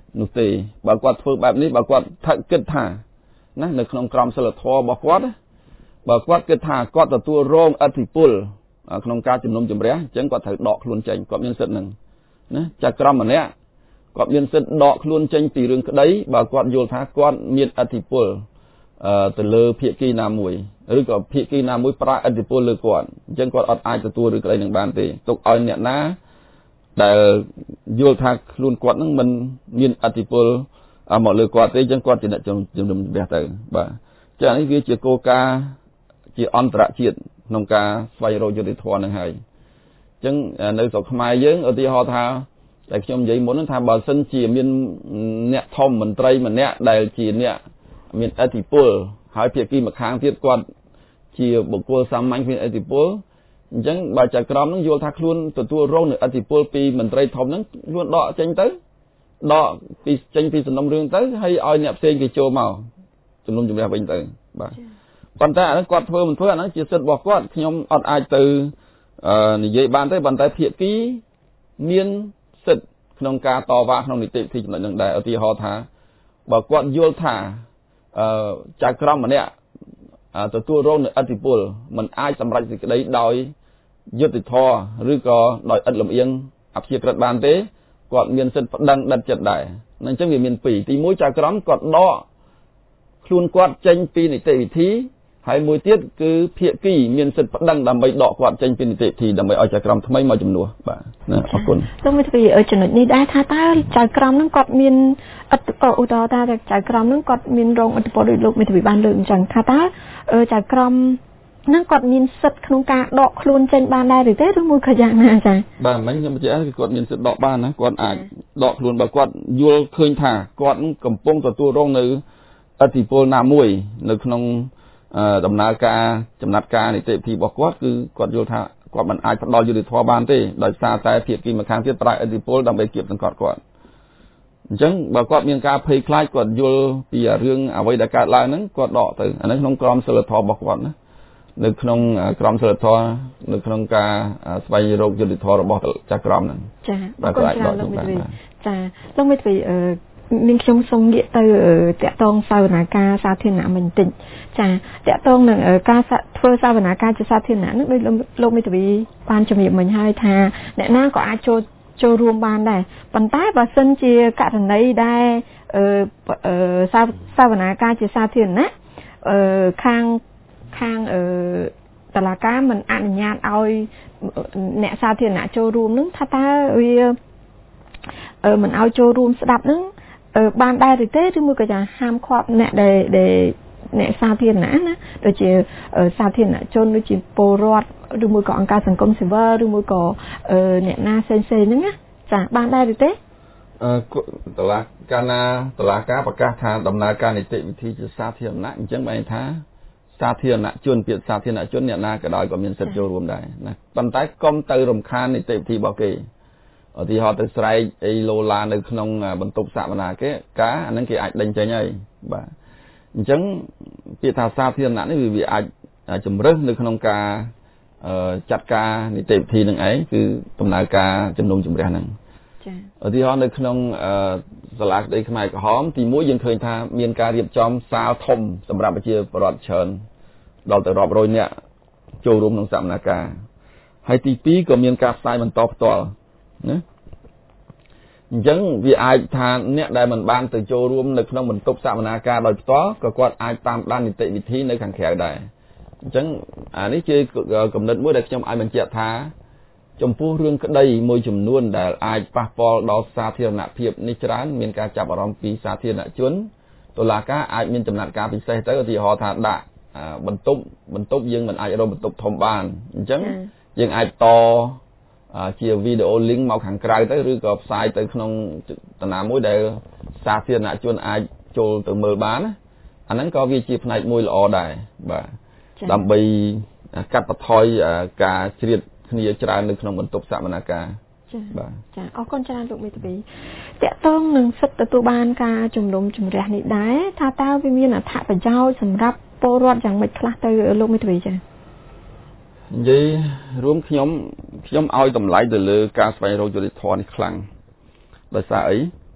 នោះទេបើគាត់ធ្វើបែបនេះបើគាត់ថាគិតថាណានៅក្នុងក្រមសីលធម៌របស់គាត់បើគាត់គិតថាគាត់ទទួលរងឥទ្ធិពលក្នុងការជំនុំជម្រះអញ្ចឹងគាត់ត្រូវដកខ្លួនចេញគាត់មានសិទ្ធិនឹងណាចក្រមម្នាក់គាត់មានសិទ្ធិដកខ្លួនចេញពីរឿងក្តីបើគាត់យល់ថាគាត់មានឥទ្ធិពលទៅលើភាគីណាមួយឬក៏ភាគីណាមួយប្រើឥទ្ធិពលលើគាត់អញ្ចឹងគាត់អត់អាចទទួលរឿងក្តីនឹងបានទេទុកឲ្យអ្នកណាដែលយល់ថាខ្លួនគាត់នឹងមិនមានឥទ្ធិពលមកលើគាត់ទេអញ្ចឹងគាត់ជាអ្នកជំនុំជម្រះទៅបាទអញ្ចឹងនេះវាជាគោលការណ៍ជាអន្តរជាតិក្នុងការស្វែងរកយុត្តិធម៌នឹងហើយអញ្ចឹងនៅស្រុកខ្មែរយើងឧទាហរណ៍ថាតែខ្ញុំនិយាយមុនថាបើសិនជាមានអ្នកធំមន្ត្រីម្នាក់ដែលជាអ្នកមានឥទ្ធិពលហើយភាគីម្ខាងទៀតគាត់ជាបុគ្គលសាមញ្ញមានឥទ្ធិពលអញ្ចឹងបើចក្រមនឹងយល់ថាខ្លួនទទួលរងនូវឥទ្ធិពលពីមន្ត្រីធំហ្នឹងខ្លួនដកចេញទៅដកពីចេញពីសំណុំរឿងទៅហើយឲ្យអ្នកផ្សេងគេចូលមកជំនុំជម្រះវិញទៅបាទប៉ុន្តែអាហ្នឹងគាត់ធ្វើមិនធ្វើអាហ្នឹងជាសិទ្ធិរបស់គាត់ខ្ញុំអត់អាចទៅនិយាយបានទេប៉ុន្តែភាគីមានសិទ្ធិក្នុងការតវ៉ាក្នុងនីតិវិធីចំណុចហ្នឹងដែរឧទាហរណ៍ថាបើគាត់យល់ថាអឺចៅក្រមម្នាក់ទទួលរងនូវឥទ្ធិពលមិនអាចសម្រេចសេចក្តីដោយយុត្តិធម៌ឬក៏ដោយឥតលំអៀងអព្យាក្រឹតបានទេគាត់មានសិទ្ធិប្តឹងដិតចិត្តដែរអញ្ចឹងវាមានពីរទីមួយចៅក្រមគាត់ដកខ្លួនគាត់ចេញពីនីតិវិធីហើយមួយទៀតគឺភាគីមានសិទ្ធិប្តឹងដើម្បីដកគាត់ចេញពីនីតិវិធីដើម្បីឲ្យចៅក្រមថ្មីមកជំនួសបាទណាអរគុណលោកមេធាវីចំណុចនេះដែរថាតើចៅក្រមនឹងគាត់មានអត្តឧទាហរណ៍ថាចៅក្រមនឹងគាត់មានរងឥទ្ធិពលដោយលោកមេធាវីបានលើកអញ្ចឹងថាតើចៅក្រមនឹងគាត់មានសិទ្ធិក្នុងការដកខ្លួនចេញបានដែរឬទេឬមួយក៏យ៉ាងណាចា៎បាទមិនខ្ញុំនិយាយគឺគាត់មានសិទ្ធិដកបានណាគាត់អាចដកខ្លួនបើគាត់យល់ឃើញថាគាត់កំពុងទទួលរងនៅឥទ្ធិពលណាមួយនៅក្នុងដំណើរការចំណាត់ការនីតិវិធីរបស់គាត់គឺគាត់យល់ថាគាត់មិនអាចផ្ដល់យុត្តិធម៌បានទេដោយសារតែភាគីម្ខាងទៀតប្រើឥទ្ធិពលដើម្បីគៀបសង្កត់គាត់អញ្ចឹងបើគាត់មានការភ័យខ្លាចគាត់យល់ពីរឿងអ្វីដែលកើតឡើងហ្នឹងគាត់ដកទៅអានេះក្នុងក្រមសីលធម៌របស់គាត់ណានៅក្នុងក្រមសីលធម៌នៅក្នុងការស្វែងរកយុត្តិធម៌របស់ចាស់ក្រមហ្នឹងចាអរគុណច្រើនលោកមេធាវីចាលោកមេធាវីអឺមានខ្ញុំសូមងាកទៅតាក់ទងសវនាការសាធារណៈបន្តិចចាតាក់ទងនឹងការធ្វើសវនាការជាសាធារណៈនឹងដោយលោកមេធាវីបានជំរាបមិញហើយថាអ្នកណាក៏អាចចូលចូលរួមបានដែរប៉ុន្តែបើសិនជាករណីដែលអឺសវនាការជាសាធារណៈអឺខាងខាងអឺតុលាការមិនអនុញ្ញាតឲ្យអ្នកសាធារណៈចូលរួមនឹងថាតើវាអឺមិនឲ្យចូលរួមស្ដាប់នឹងបានដែរឬទេឬមួយក៏យ៉ាងហាមឃាត់អ្នកដែលអ្នកសាធារណៈណាដូចជាសាធារណជនដូចជាពលរដ្ឋឬមួយក៏អង្គការសង្គមស៊ីវិលឬមួយក៏អ្នកណាផ្សេងៗហ្នឹងណាចាបានដែរឬទេអឺតឡាកាលណាតឡាការប្រកាសថាដំណើរការនីតិវិធីជាសាធារណៈអញ្ចឹងបានថាសាធារណជនពាក្យសាធារណជនអ្នកណាក៏ដោយក៏មានសិទ្ធិចូលរួមដែរណាប៉ុន្តែកុំទៅរំខាននីតិវិធីរបស់គេឧទាហរណ៍ទៅស្រែកអីឡូឡានៅក្នុងបន្ទប់សវនាគេការអាហ្នឹងគេអាចដេញចេញហើយបាទអញ្ចឹងពាក្យថាសាធារណៈនេះវាអាចជំរើសនៅក្នុងការចាត់ការនីតិវិធីនឹងឯងគឺដំណើរការជំនុំជម្រះហ្នឹងចា៎ឧទាហរណ៍នៅក្នុងសាលាក្តីខ្មែរក្រហមទីមួយយើងឃើញថាមានការរៀបចំសាលធំសម្រាប់ប្រជាពលរដ្ឋច្រើនដល់ទៅរាប់រយនាក់ចូលរួមក្នុងសកម្មភាពហើយទីពីរក៏មានការផ្សាយបន្តផ្ទាល់ណាអញ្ចឹងវាអាចថាអ្នកដែលមិនបានទៅចូលរួមនៅក្នុងបន្ទប់សកម្មភាពដោយផ្ទាល់ក៏គាត់អាចតាមដាននីតិវិធីនៅខាងក្រៅដែរអញ្ចឹងអានេះជាគំនិតមួយដែលខ្ញុំអាចបញ្ជាក់ថាចំពោះរឿងក្តីមួយចំនួនដែលអាចប៉ះពាល់ដល់សាធារណភាពនេះច្រើនមានការចាប់អារម្មណ៍ពីសាធារណជនតុលាការអាចមានចំណាត់ការពិសេសទៅឧទាហរណ៍ថាដាក់បន្ទប់បន្ទប់យើងមិនអាចរកបន្ទប់ធំបានអញ្ចឹងយើងអាចតជាវីដេអូ link មកខាងក្រៅទៅឬក៏ផ្សាយទៅក្នុងតំណាមួយដែលសាធារណជនអាចចូលទៅមើលបានណាអាហ្នឹងក៏វាជាផ្នែកមួយល្អដែរបាទដើម្បីកាត់បន្ថយការជ្រៀតគ្នាច្រើននៅក្នុងបន្ទប់សកម្មភាពចា៎បាទចាអរគុណច្រើនលោកមេធាវីតកតងនឹងសិទ្ធិទទួលបានការជំនុំជម្រះនេះដែរថាតើវាមានអត្ថប្រយោជន៍សម្រាប់ពលរដ្ឋយ៉ាងម៉េចខ្លះទៅលោកមេធាវីចា៎និយាយរួមខ្ញុំខ្ញុំឲ្យតម្លៃទៅលើការស្វែងរកយុត្តិធម៌នេះខ្លាំងដោយសារអី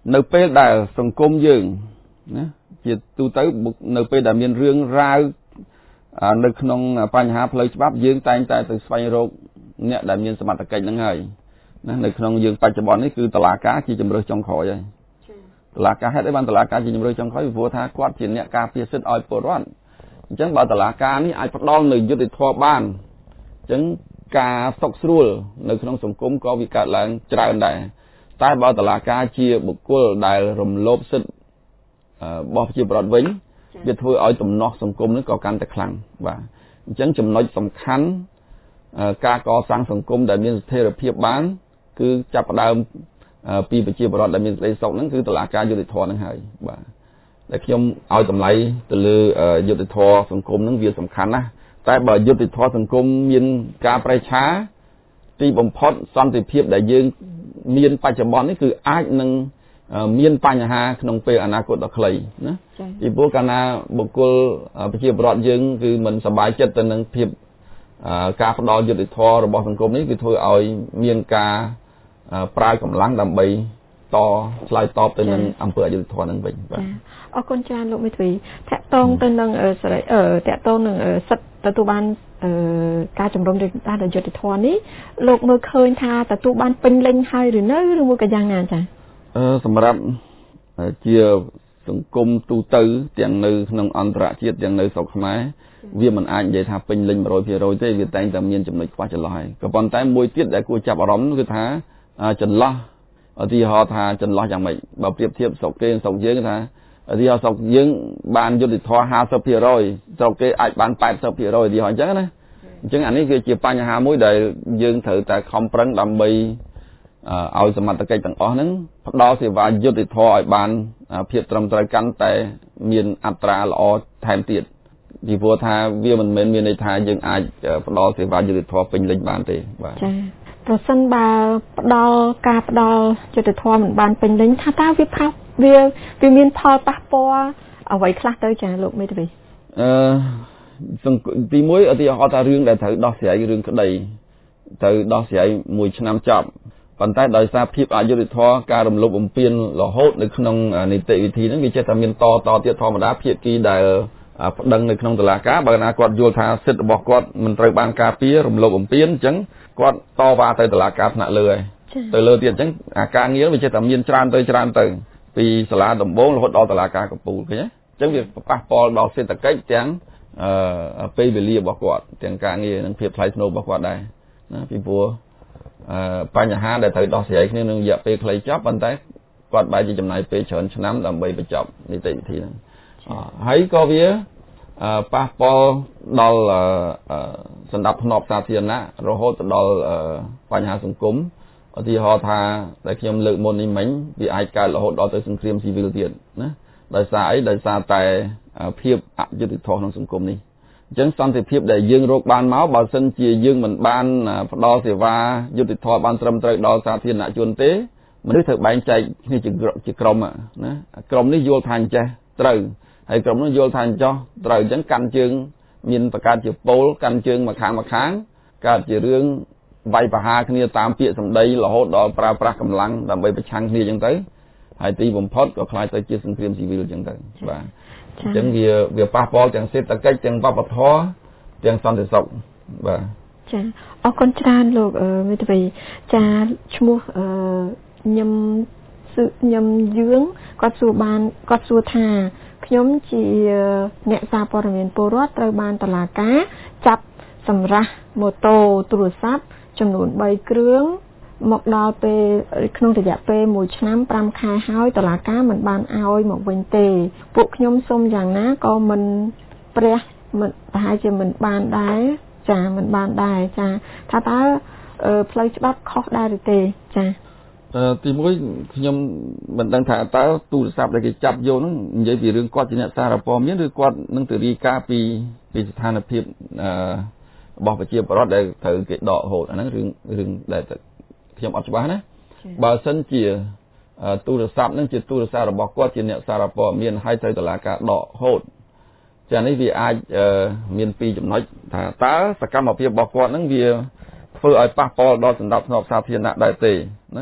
នៅពេលដែលសង្គមយើងណាជាទូទៅនៅពេលដែលមានរឿងរ៉ាវនៅក្នុងបញ្ហាផ្លូវច្បាប់យើងតែងតែទៅស្វែងរកអ្នកដែលមានសមត្ថកិច្ចហ្នឹងហើយណានៅក្នុងយើងបច្ចុប្បន្ននេះគឺតុលាការជាជំរើសចុងក្រោយហើយតុលាការហេតុអីបានតុលាការជាជំរើសចុងក្រោយពីព្រោះថាគាត់ជាអ្នកការពារសិទ្ធិឲ្យពលរដ្ឋអញ្ចឹងបើតុលាការនេះអាចផ្ដល់នៅយុត្តិធម៌បានអញ្ចឹងការសុខស្រួលនៅក្នុងសង្គមក៏វាកើតឡើងច្រើនដែរតែបើតុលាការជាបុគ្គលដែលរំលោភសិទ្ធិរបស់ប្រជាពលរដ្ឋវិញវាធ្វើឲ្យទំនាស់សង្គមនេះក៏កាន់តែខ្លាំងបាទអញ្ចឹងចំណុចសំខាន់ការកសាងសង្គមដែលមានស្ថិរភាពបានគឺចាប់ផ្ដើមពីប្រជាពលរដ្ឋដែលមានសេចក្តីសុខហ្នឹងគឺតុលាការយុត្តិធម៌ហ្នឹងហើយបាទដែលខ្ញុំឲ្យតម្លៃទៅលើយុត្តិធម៌សង្គមហ្នឹងវាសំខាន់ណាស់តែបើយុត្តិធម៌សង្គមមានការប្រែឆាទីបំផុតសន្តិភាពដែលយើងមានបច្ចុប្បន្ននេះគឺអាចនឹងមានបញ្ហាក្នុងពេលអនាគតដ៏ខ្លីណាពីព្រោះកាលណាបុគ្គលប្រជាពលរដ្ឋយើងគឺមិនសប្បាយចិត្តទៅនឹងភាពការផ្ដល់យុត្តិធម៌របស់សង្គមនេះគឺធ្វើឲ្យមានការប្រើកម្លាំងដើម្បីតឆ្លើយតបទៅនឹងអំពើអយុត្តិធម៌នឹងវិញបាទអរគុណច្រើនលោកមេធាវីតាក់ទងទៅនឹងសេរីតាក់ទងនឹងសិទ្ធិទទួលបានការជំរុំដល់យុត្តិធម៌នេះលោកមើលឃើញថាទទួលបានពេញលេញហើយឬនៅឬមួយក៏យ៉ាងណាចា៎អឺសម្រាប់ជាសង្គមទូទៅទាំងនៅក្នុងអន្តរជាតិទាំងនៅស្រុកខ្មែរវាមិនអាចនិយាយថាពេញលេញ one hundred percent ទេវាតែងតែមានចំណុចខ្វះចន្លោះហើយក៏ប៉ុន្តែមួយទៀតដែលគួរចាប់អារម្មណ៍គឺថាចន្លោះឧទាហរណ៍ថាចន្លោះយ៉ាងម៉េចបើប្រៀបធៀបស្រុកគេស្រុកយើងថាឧទាហរណ៍ស្រុកយើងបានយុត្តិធម៌ fifty percent ស្រុកគេអាចបាន eighty percent ឧទាហរណ៍អញ្ចឹងណាអញ្ចឹងអានេះគឺជាបញ្ហាមួយដែលយើងត្រូវតែខំប្រឹងដើម្បីឲ្យសមត្ថកិច្ចទាំងអស់ហ្នឹងផ្ដល់សេវាយុត្តិធម៌ឲ្យបានភាពត្រឹមត្រូវកាន់តែមានអត្រាល្អថែមទៀតពីព្រោះថាវាមិនមែនមានន័យថាយើងអាចផ្ដល់សេវាយុត្តិធម៌ពេញលេញបានទេបាទចា៎ប្រសិនបើផ្ដល់ការផ្ដល់យុត្តិធម៌មិនបានពេញលេញថាតើវាផលវាវាមានផលប៉ះពាល់អ្វីខ្លះទៅចា៎លោកមេធាវីអឺទីមួយឧទាហរណ៍ថារឿងដែលត្រូវដោះស្រាយរឿងក្តីត្រូវដោះស្រាយមួយឆ្នាំចប់ប៉ុន្តែដោយសារភាពអយុត្តិធម៌ការរំលោភបំពានរហូតនៅក្នុងនីតិវិធីហ្នឹងវាចេះតែមានតតទៀតធម្មតាភាគីដែលប្តឹងនៅក្នុងតុលាការបើណាគាត់យល់ថាសិទ្ធិរបស់គាត់មិនត្រូវបានការពាររំលោភបំពានអញ្ចឹងគាត់តវ៉ាទៅតុលាការថ្នាក់លើហើយទៅលើទៀតអញ្ចឹងអាការងារវាចេះតែមានច្រើនទៅច្រើនទៅពីសាលាដំបងរហូតដល់តុលាការកំពូលឃើញទេអញ្ចឹងវាប៉ះពាល់ដល់សេដ្ឋកិច្ចទាំងអឺពេលវេលារបស់គាត់ទាំងការងារនិងភាពថ្លៃថ្នូររបស់គាត់ដែរណាពីព្រោះអឺបញ្ហាដែលត្រូវដោះស្រាយគ្នានឹងរយៈពេលខ្លីចប់ប៉ុន្តែគាត់បែរជាចំណាយពេលច្រើនឆ្នាំដើម្បីបញ្ចប់នីតិវិធីហ្នឹងហើយក៏វាប៉ះពាល់ដល់សន្តិភាពសាធារណៈរហូតទៅដល់បញ្ហាសង្គមឧទាហរណ៍ថាដែលខ្ញុំលើកមុននេះមិញវាអាចកើតរហូតដល់ទៅសង្គ្រាមស៊ីវិលទៀតណាដោយសារអីដោយសារតែភាពអយុត្តិធម៌ក្នុងសង្គមនេះអញ្ចឹងសន្តិភាពដែលយើងរកបានមកបើសិនជាយើងមិនបានផ្ដល់សេវាយុត្តិធម៌បានត្រឹមត្រូវដល់សាធារណជនទេមនុស្សត្រូវបែងចែកគ្នាជាក្រុមណាក្រុមនេះយល់ថាអញ្ចេះត្រូវហើយក្រុមនោះយល់ថាអញ្ចោះត្រូវអញ្ចឹងកាន់ជើងមានបង្កើតជាពលកាន់ជើងមកខាងមកខាងកើតជារឿងវាយប្រហារគ្នាតាមពាក្យសម្ដីរហូតដល់ប្រើប្រាស់កម្លាំងដើម្បីប្រឆាំងគ្នាអញ្ចឹងទៅហើយទីបំផុតក៏ខ្លាចទៅជាសង្គ្រាមស៊ីវិលអញ្ចឹងទៅបាទអញ្ចឹងវាវាប៉ះពាល់ទាំងសេដ្ឋកិច្ចទាំងវប្បធម៌ទាំងសន្តិសុខបាទចាអរគុណច្រើនលោកមេធាវីចាឈ្មោះខ្ញុំខ្ញុំយឿងគាត់សួរបានគាត់សួរថាខ្ញុំជាអ្នកសារព័ត៌មានពលរដ្ឋត្រូវបានតុលាការចាប់សម្រាប់ម៉ូតូទូរស័ព្ទចំនួន3គ្រឿងមកដល់ពេលក្នុងរយៈពេលមួយឆ្នាំfiveខែហើយតុលាការមិនបានឲ្យមកវិញទេពួកខ្ញុំសូមយ៉ាងណាក៏មិនព្រះមិនប្រហែលជាមិនបានដែរចាមិនបានដែរចាថាតើផ្លូវច្បាប់ខុសដែរឬទេចាទីមួយខ្ញុំមិនដឹងថាតើទូរស័ព្ទដែលគេចាប់យកហ្នឹងនិយាយពីរឿងគាត់ជាអ្នកសារព័ត៌មានឬគាត់នឹងទៅរាយការណ៍ពីពីស្ថានភាពរបស់ប្រជាពលរដ្ឋដែលត្រូវគេដករហូតអាហ្នឹងរឿងរឿងដែលខ្ញុំអត់ច្បាស់ណាបើសិនជាទូរស័ព្ទហ្នឹងជាទូរស័ព្ទរបស់គាត់ជាអ្នកសារព័ត៌មានហើយត្រូវតុលាការដករហូតចានេះវាអាចមានពីរចំណុចថាតើសកម្មភាពរបស់គាត់ហ្នឹងវាធ្វើឲ្យប៉ះពាល់ដល់សន្តិភាពសាធារណៈដែរទេណា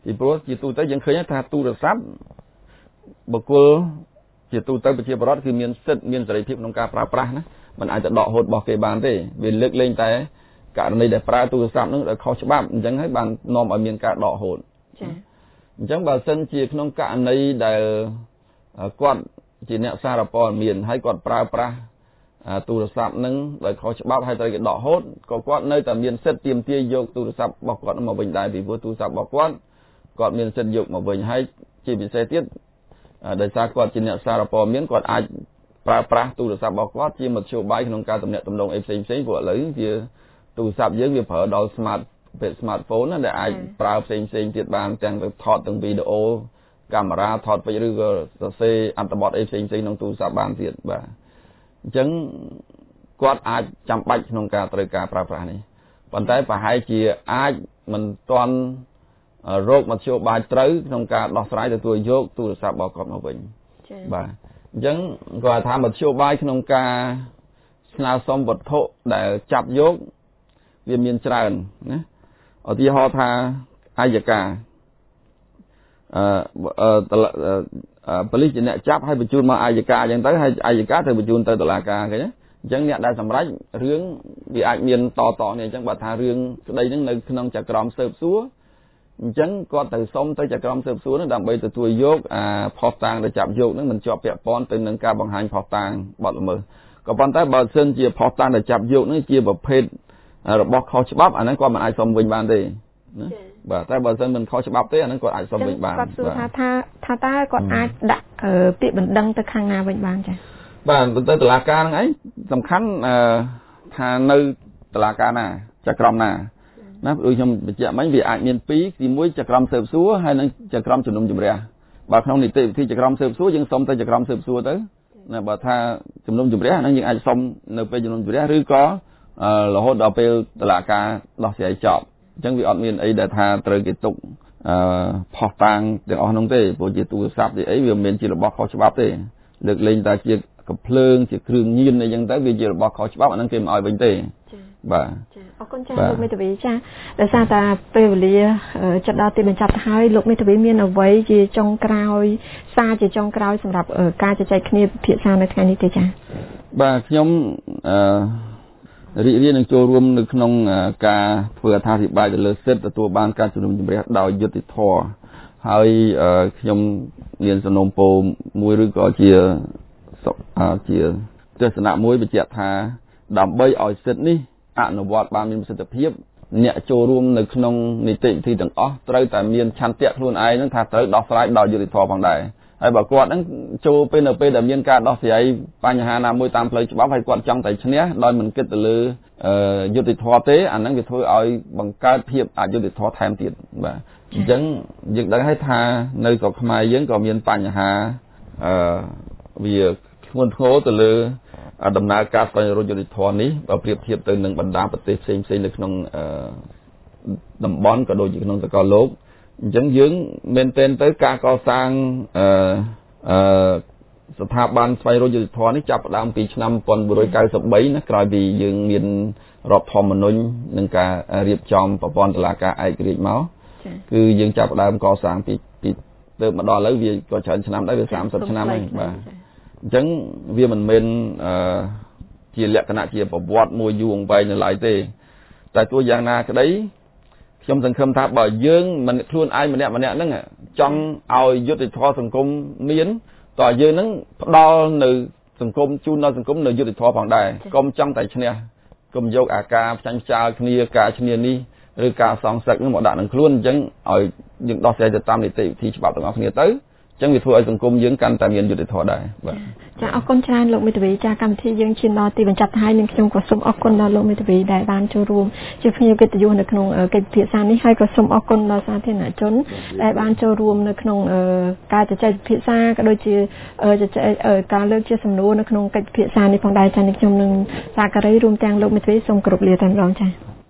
ពីព្រោះជាទូទៅយើងឃើញថាទូរស័ព្ទបុគ្គលជាទូទៅប្រជាពលរដ្ឋគឺមានសិទ្ធិមានសេរីភាពក្នុងការប្រើប្រាស់ណាមិនអាចទៅដកហូតរបស់គេបានទេវាលើកលែងតែករណីដែលប្រើទូរស័ព្ទនឹងដោយខុសច្បាប់អញ្ចឹងហើយបាននាំឲ្យមានការដកហូតចា៎អញ្ចឹងបើសិនជាក្នុងករណីដែលគាត់ជាអ្នកសារព័ត៌មានហើយគាត់ប្រើប្រាស់ទូរស័ព្ទនឹងដោយខុសច្បាប់ហើយត្រូវគេដកហូតក៏គាត់នៅតែមានសិទ្ធិទាមទារយកទូរស័ព្ទរបស់គាត់មកវិញដែរពីព្រោះទូរស័ព្ទរបស់គាត់គាត់មានសិទ្ធិយកមកវិញហើយជាពិសេសទៀតដោយសារគាត់ជាអ្នកសារព័ត៌មានគាត់អាចប្រើប្រាស់ទូរស័ព្ទរបស់គាត់ជាមធ្យោបាយក្នុងការទំនាក់ទំនងអីផ្សេងផ្សេងព្រោះឥឡូវវាទូរស័ព្ទយើងវាប្រើដល់ smart ពេល smartphone ណាដែលអាចប្រើផ្សេងផ្សេងទៀតបានទាំងទៅថតទាំងវីដេអូកាមេរ៉ាថតពេចឬក៏សរសេរអត្ថបទអីផ្សេងផ្សេងក្នុងទូរស័ព្ទបានទៀតបាទអញ្ចឹងគាត់អាចចាំបាច់ក្នុងការត្រូវការប្រើប្រាស់នេះប៉ុន្តែប្រហែលជាអាចមិនទាន់រោគមធ្យោបាយត្រូវក្នុងការដោះស្រាយទទួលយកទូរស័ព្ទរបស់គាត់មកវិញបាទអញ្ចឹងគាត់ថាមធ្យោបាយក្នុងការស្នើសុំវត្ថុដែលចាប់យកវាមានច្រើនណាឧទាហរណ៍ថាអัยការអឺប៉ូលីសជាអ្នកចាប់ឲ្យបញ្ជូនមកអัยការអញ្ចឹងទៅហើយអัยការត្រូវបញ្ជូនទៅតុលាការឃើញទេអញ្ចឹងអ្នកដែលសម្រេចរឿងវាអាចមានតតនេះអញ្ចឹងបើថារឿងស្ដីហ្នឹងនៅក្នុងចក្រមស៊ើបសួរអញ្ចឹងគាត់ទៅសុំទៅចក្រមស៊ើបសួរហ្នឹងដើម្បីទទួលយកអាផុសតាងដែលចាប់យកហ្នឹងមិនជាប់ពាក់ព័ន្ធទៅនឹងការបង្ហាញផុសតាងបទល្មើសក៏ប៉ុន្តែបើសិនជាផុសតាងដែលចាប់យកហ្នឹងជាប្រភេទរបស់ខុសច្បាប់អាហ្នឹងគាត់មិនអាចសុំវិញបានទេណាបាទតែបើសិនមិនខុសច្បាប់ទេអាហ្នឹងគាត់អាចសុំវិញបានគាត់សួរថាថាថាតើគាត់អាចដាក់ពាក្យបណ្ដឹងទៅខាងណាវិញបានចា៎បាទទៅតុលាការហ្នឹងឯងសំខាន់ថានៅតុលាការណាចក្រមណាណាដូចខ្ញុំបញ្ជាក់មិញវាអាចមានពីរទីមួយចក្រមស៊ើបសួរហើយនិងចក្រមជំនុំជម្រះបើក្នុងនីតិវិធីចក្រមស៊ើបសួរយើងសុំទៅចក្រមស៊ើបសួរទៅណាបើថាជំនុំជម្រះហ្នឹងយើងអាចសុំនៅពេលជំនុំជម្រះឬក៏រហូតដល់ពេលតុលាការដោះស្រាយចប់អញ្ចឹងវាអត់មានអីដែលថាត្រូវគេទុកអឺផុសតាងទាំងអស់នោះទេព្រោះជាទូរស័ព្ទទេអីវាមិនមែនជារបស់ខុសច្បាប់ទេលើកលែងតែជាកំភ្លើងជាគ្រឿងញៀនអីចឹងទៅវាជារបស់ខុសច្បាប់អាហ្នឹងគេមិនឲ្យវិញទេបាទចាអរគុណចាលោកមេធាវីចាដោយសារតែពេលវេលាចិត្តដល់ទីបញ្ចប់ទៅហើយលោកមេធាវីមានអ្វីជាចុងក្រោយសារជាចុងក្រោយសម្រាប់ការជជែកគ្នាពិភាក្សានៅថ្ងៃនេះទេចាបាទខ្ញុំអឺរីករាយនឹងចូលរួមនៅក្នុងការធ្វើអត្ថាធិប្បាយទៅលើសិទ្ធិទទួលបានការជំនុំជម្រះដោយយុត្តិធម៌ហើយខ្ញុំមានសំណូមពរមួយឬក៏ជាជាទស្សនៈមួយបញ្ជាក់ថាដើម្បីឲ្យសិទ្ធិនេះអនុវត្តបានមានប្រសិទ្ធភាពអ្នកចូលរួមនៅក្នុងនីតិវិធីទាំងអស់ត្រូវតែមានឆន្ទៈខ្លួនឯងនឹងថាត្រូវដោះស្រាយដោយយុត្តិធម៌ផងដែរហើយបើគាត់នឹងចូលពេលនៅពេលដែលមានការដោះស្រាយបញ្ហាណាមួយតាមផ្លូវច្បាប់ហើយគាត់ចង់តែឈ្នះដោយមិនគិតទៅលើយុត្តិធម៌ទេអាហ្នឹងវាធ្វើឲ្យបង្កើតភាពអយុត្តិធម៌ថែមទៀតបាទអញ្ចឹងយើងដឹងហើយថានៅស្រុកខ្មែរយើងក៏មានបញ្ហាអឺវាធ្ងន់ធ្ងរទៅលើដំណើរការស្វែងរកយុត្តិធម៌នេះបើប្រៀបធៀបទៅនឹងបណ្ដាប្រទេសផ្សេងផ្សេងនៅក្នុងតំបន់ក៏ដូចជាក្នុងសកលលោកអញ្ចឹងយើងមែនទែនទៅការកសាងអឺអឺស្ថាប័នស្វែងរកយុត្តិធម៌នេះចាប់ផ្ដើមពីឆ្នាំmột nghìn chín trăm chín mươi baណាក្រោយពីយើងមានរដ្ឋធម្មនុញ្ញនិងការរៀបចំប្រព័ន្ធតុលាការឯករាជ្យមកគឺយើងចាប់ផ្ដើមកសាងពីពីទៅមកដល់ឥឡូវវាក៏ច្រើនឆ្នាំដែរវាសាមសិបឆ្នាំហើយបាទអញ្ចឹងវាមិនមែនអឺជាលក្ខណៈជាប្រវត្តិមួយយូរអង្វែងនៅឡើយទេតែទោះយ៉ាងណាក្តីខ្ញុំសង្ឃឹមថាបើយើងមិនខ្លួនឯងម្នាក់ម្នាក់ហ្នឹងចង់ឲ្យយុត្តិធម៌សង្គមមានតើយើងហ្នឹងផ្ដល់នៅសង្គមជូនដល់សង្គមនៅយុត្តិធម៌ផងដែរកុំចង់តែឈ្នះកុំយកអាការផ្ចាញ់ផ្ចាលគ្នាការឈ្នះនេះឬការសងសឹកហ្នឹងមកដាក់នឹងខ្លួនអញ្ចឹងឲ្យយើងដោះស្រាយទៅតាមនីតិវិធីច្បាប់ទាំងអស់គ្នាទៅចឹងវាធ្វើឲ្យសង្គមយើងកាន់តែមានយុត្តិធម៌ដែរបាទចាអរគុណច្រើនលោកមេធាវីចាកម្មវិធីយើងឈានដល់ទីបញ្ចប់ហើយនឹងខ្ញុំក៏សូមអរគុណដល់លោកមេធាវីដែលបានចូលរួមជាភ្ញៀវកិត្តិយសនៅក្នុងកិច្ចពិភាក្សានេះហើយក៏សូមអរគុណដល់សាធារណជនដែលបានចូលរួមនៅក្នុងការជជែកពិភាក្សាក៏ដូចជាជជែកការលើកជាសំណួរនៅក្នុងកិច្ចពិភាក្សានេះផងដែរចានេះខ្ញុំនឹងសាការីរួមទាំងលោកមេធាវីសូមគោរពលាតែម្ដងចា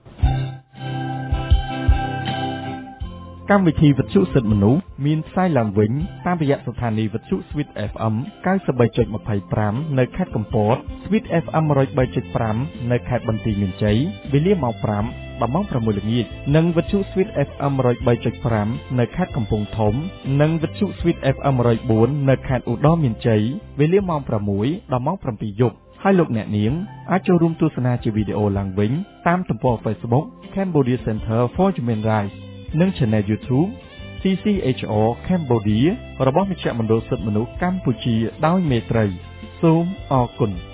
កម្មវិធីវិទ្យុសិទ្ធិមនុស្សមានផ្សាយឡើងវិញតាមរយៈស្ថានីយ៍វិទ្យុ Sweet เอฟ เอ็ม ninety-three នៅខេត្តកំពត Sweet เอฟ เอ็ม one oh three point five នៅខេត្តបន្ទាយមានជ័យវេលាម៉ោងfive ដល់ម៉ោង 6 ល្ងាចនិងវិទ្យុ Sweet เอฟ เอ็ม หนึ่งศูนย์สาม จุด ห้า នៅខេត្តកំពង់ធំនិងវិទ្យុ Sweet เอฟ เอ็ม หนึ่งศูนย์สี่ នៅខេត្តឧត្តរមានជ័យវេលាម៉ោង 6 ដល់ម៉ោង 7 យប់ហើយលោកអ្នកនាងអាចចូលរួមទស្សនាជាវីដេអូឡើងវិញតាមទំព័រ Facebook Cambodia Center for Human Rights និង Channel YouTube ซี ซี เอช อาร์ Cambodia របស់មជ្ឈមណ្ឌលសិទ្ធិមនុស្សកម្ពុជាដោយមេត្រីសូមអរគុណ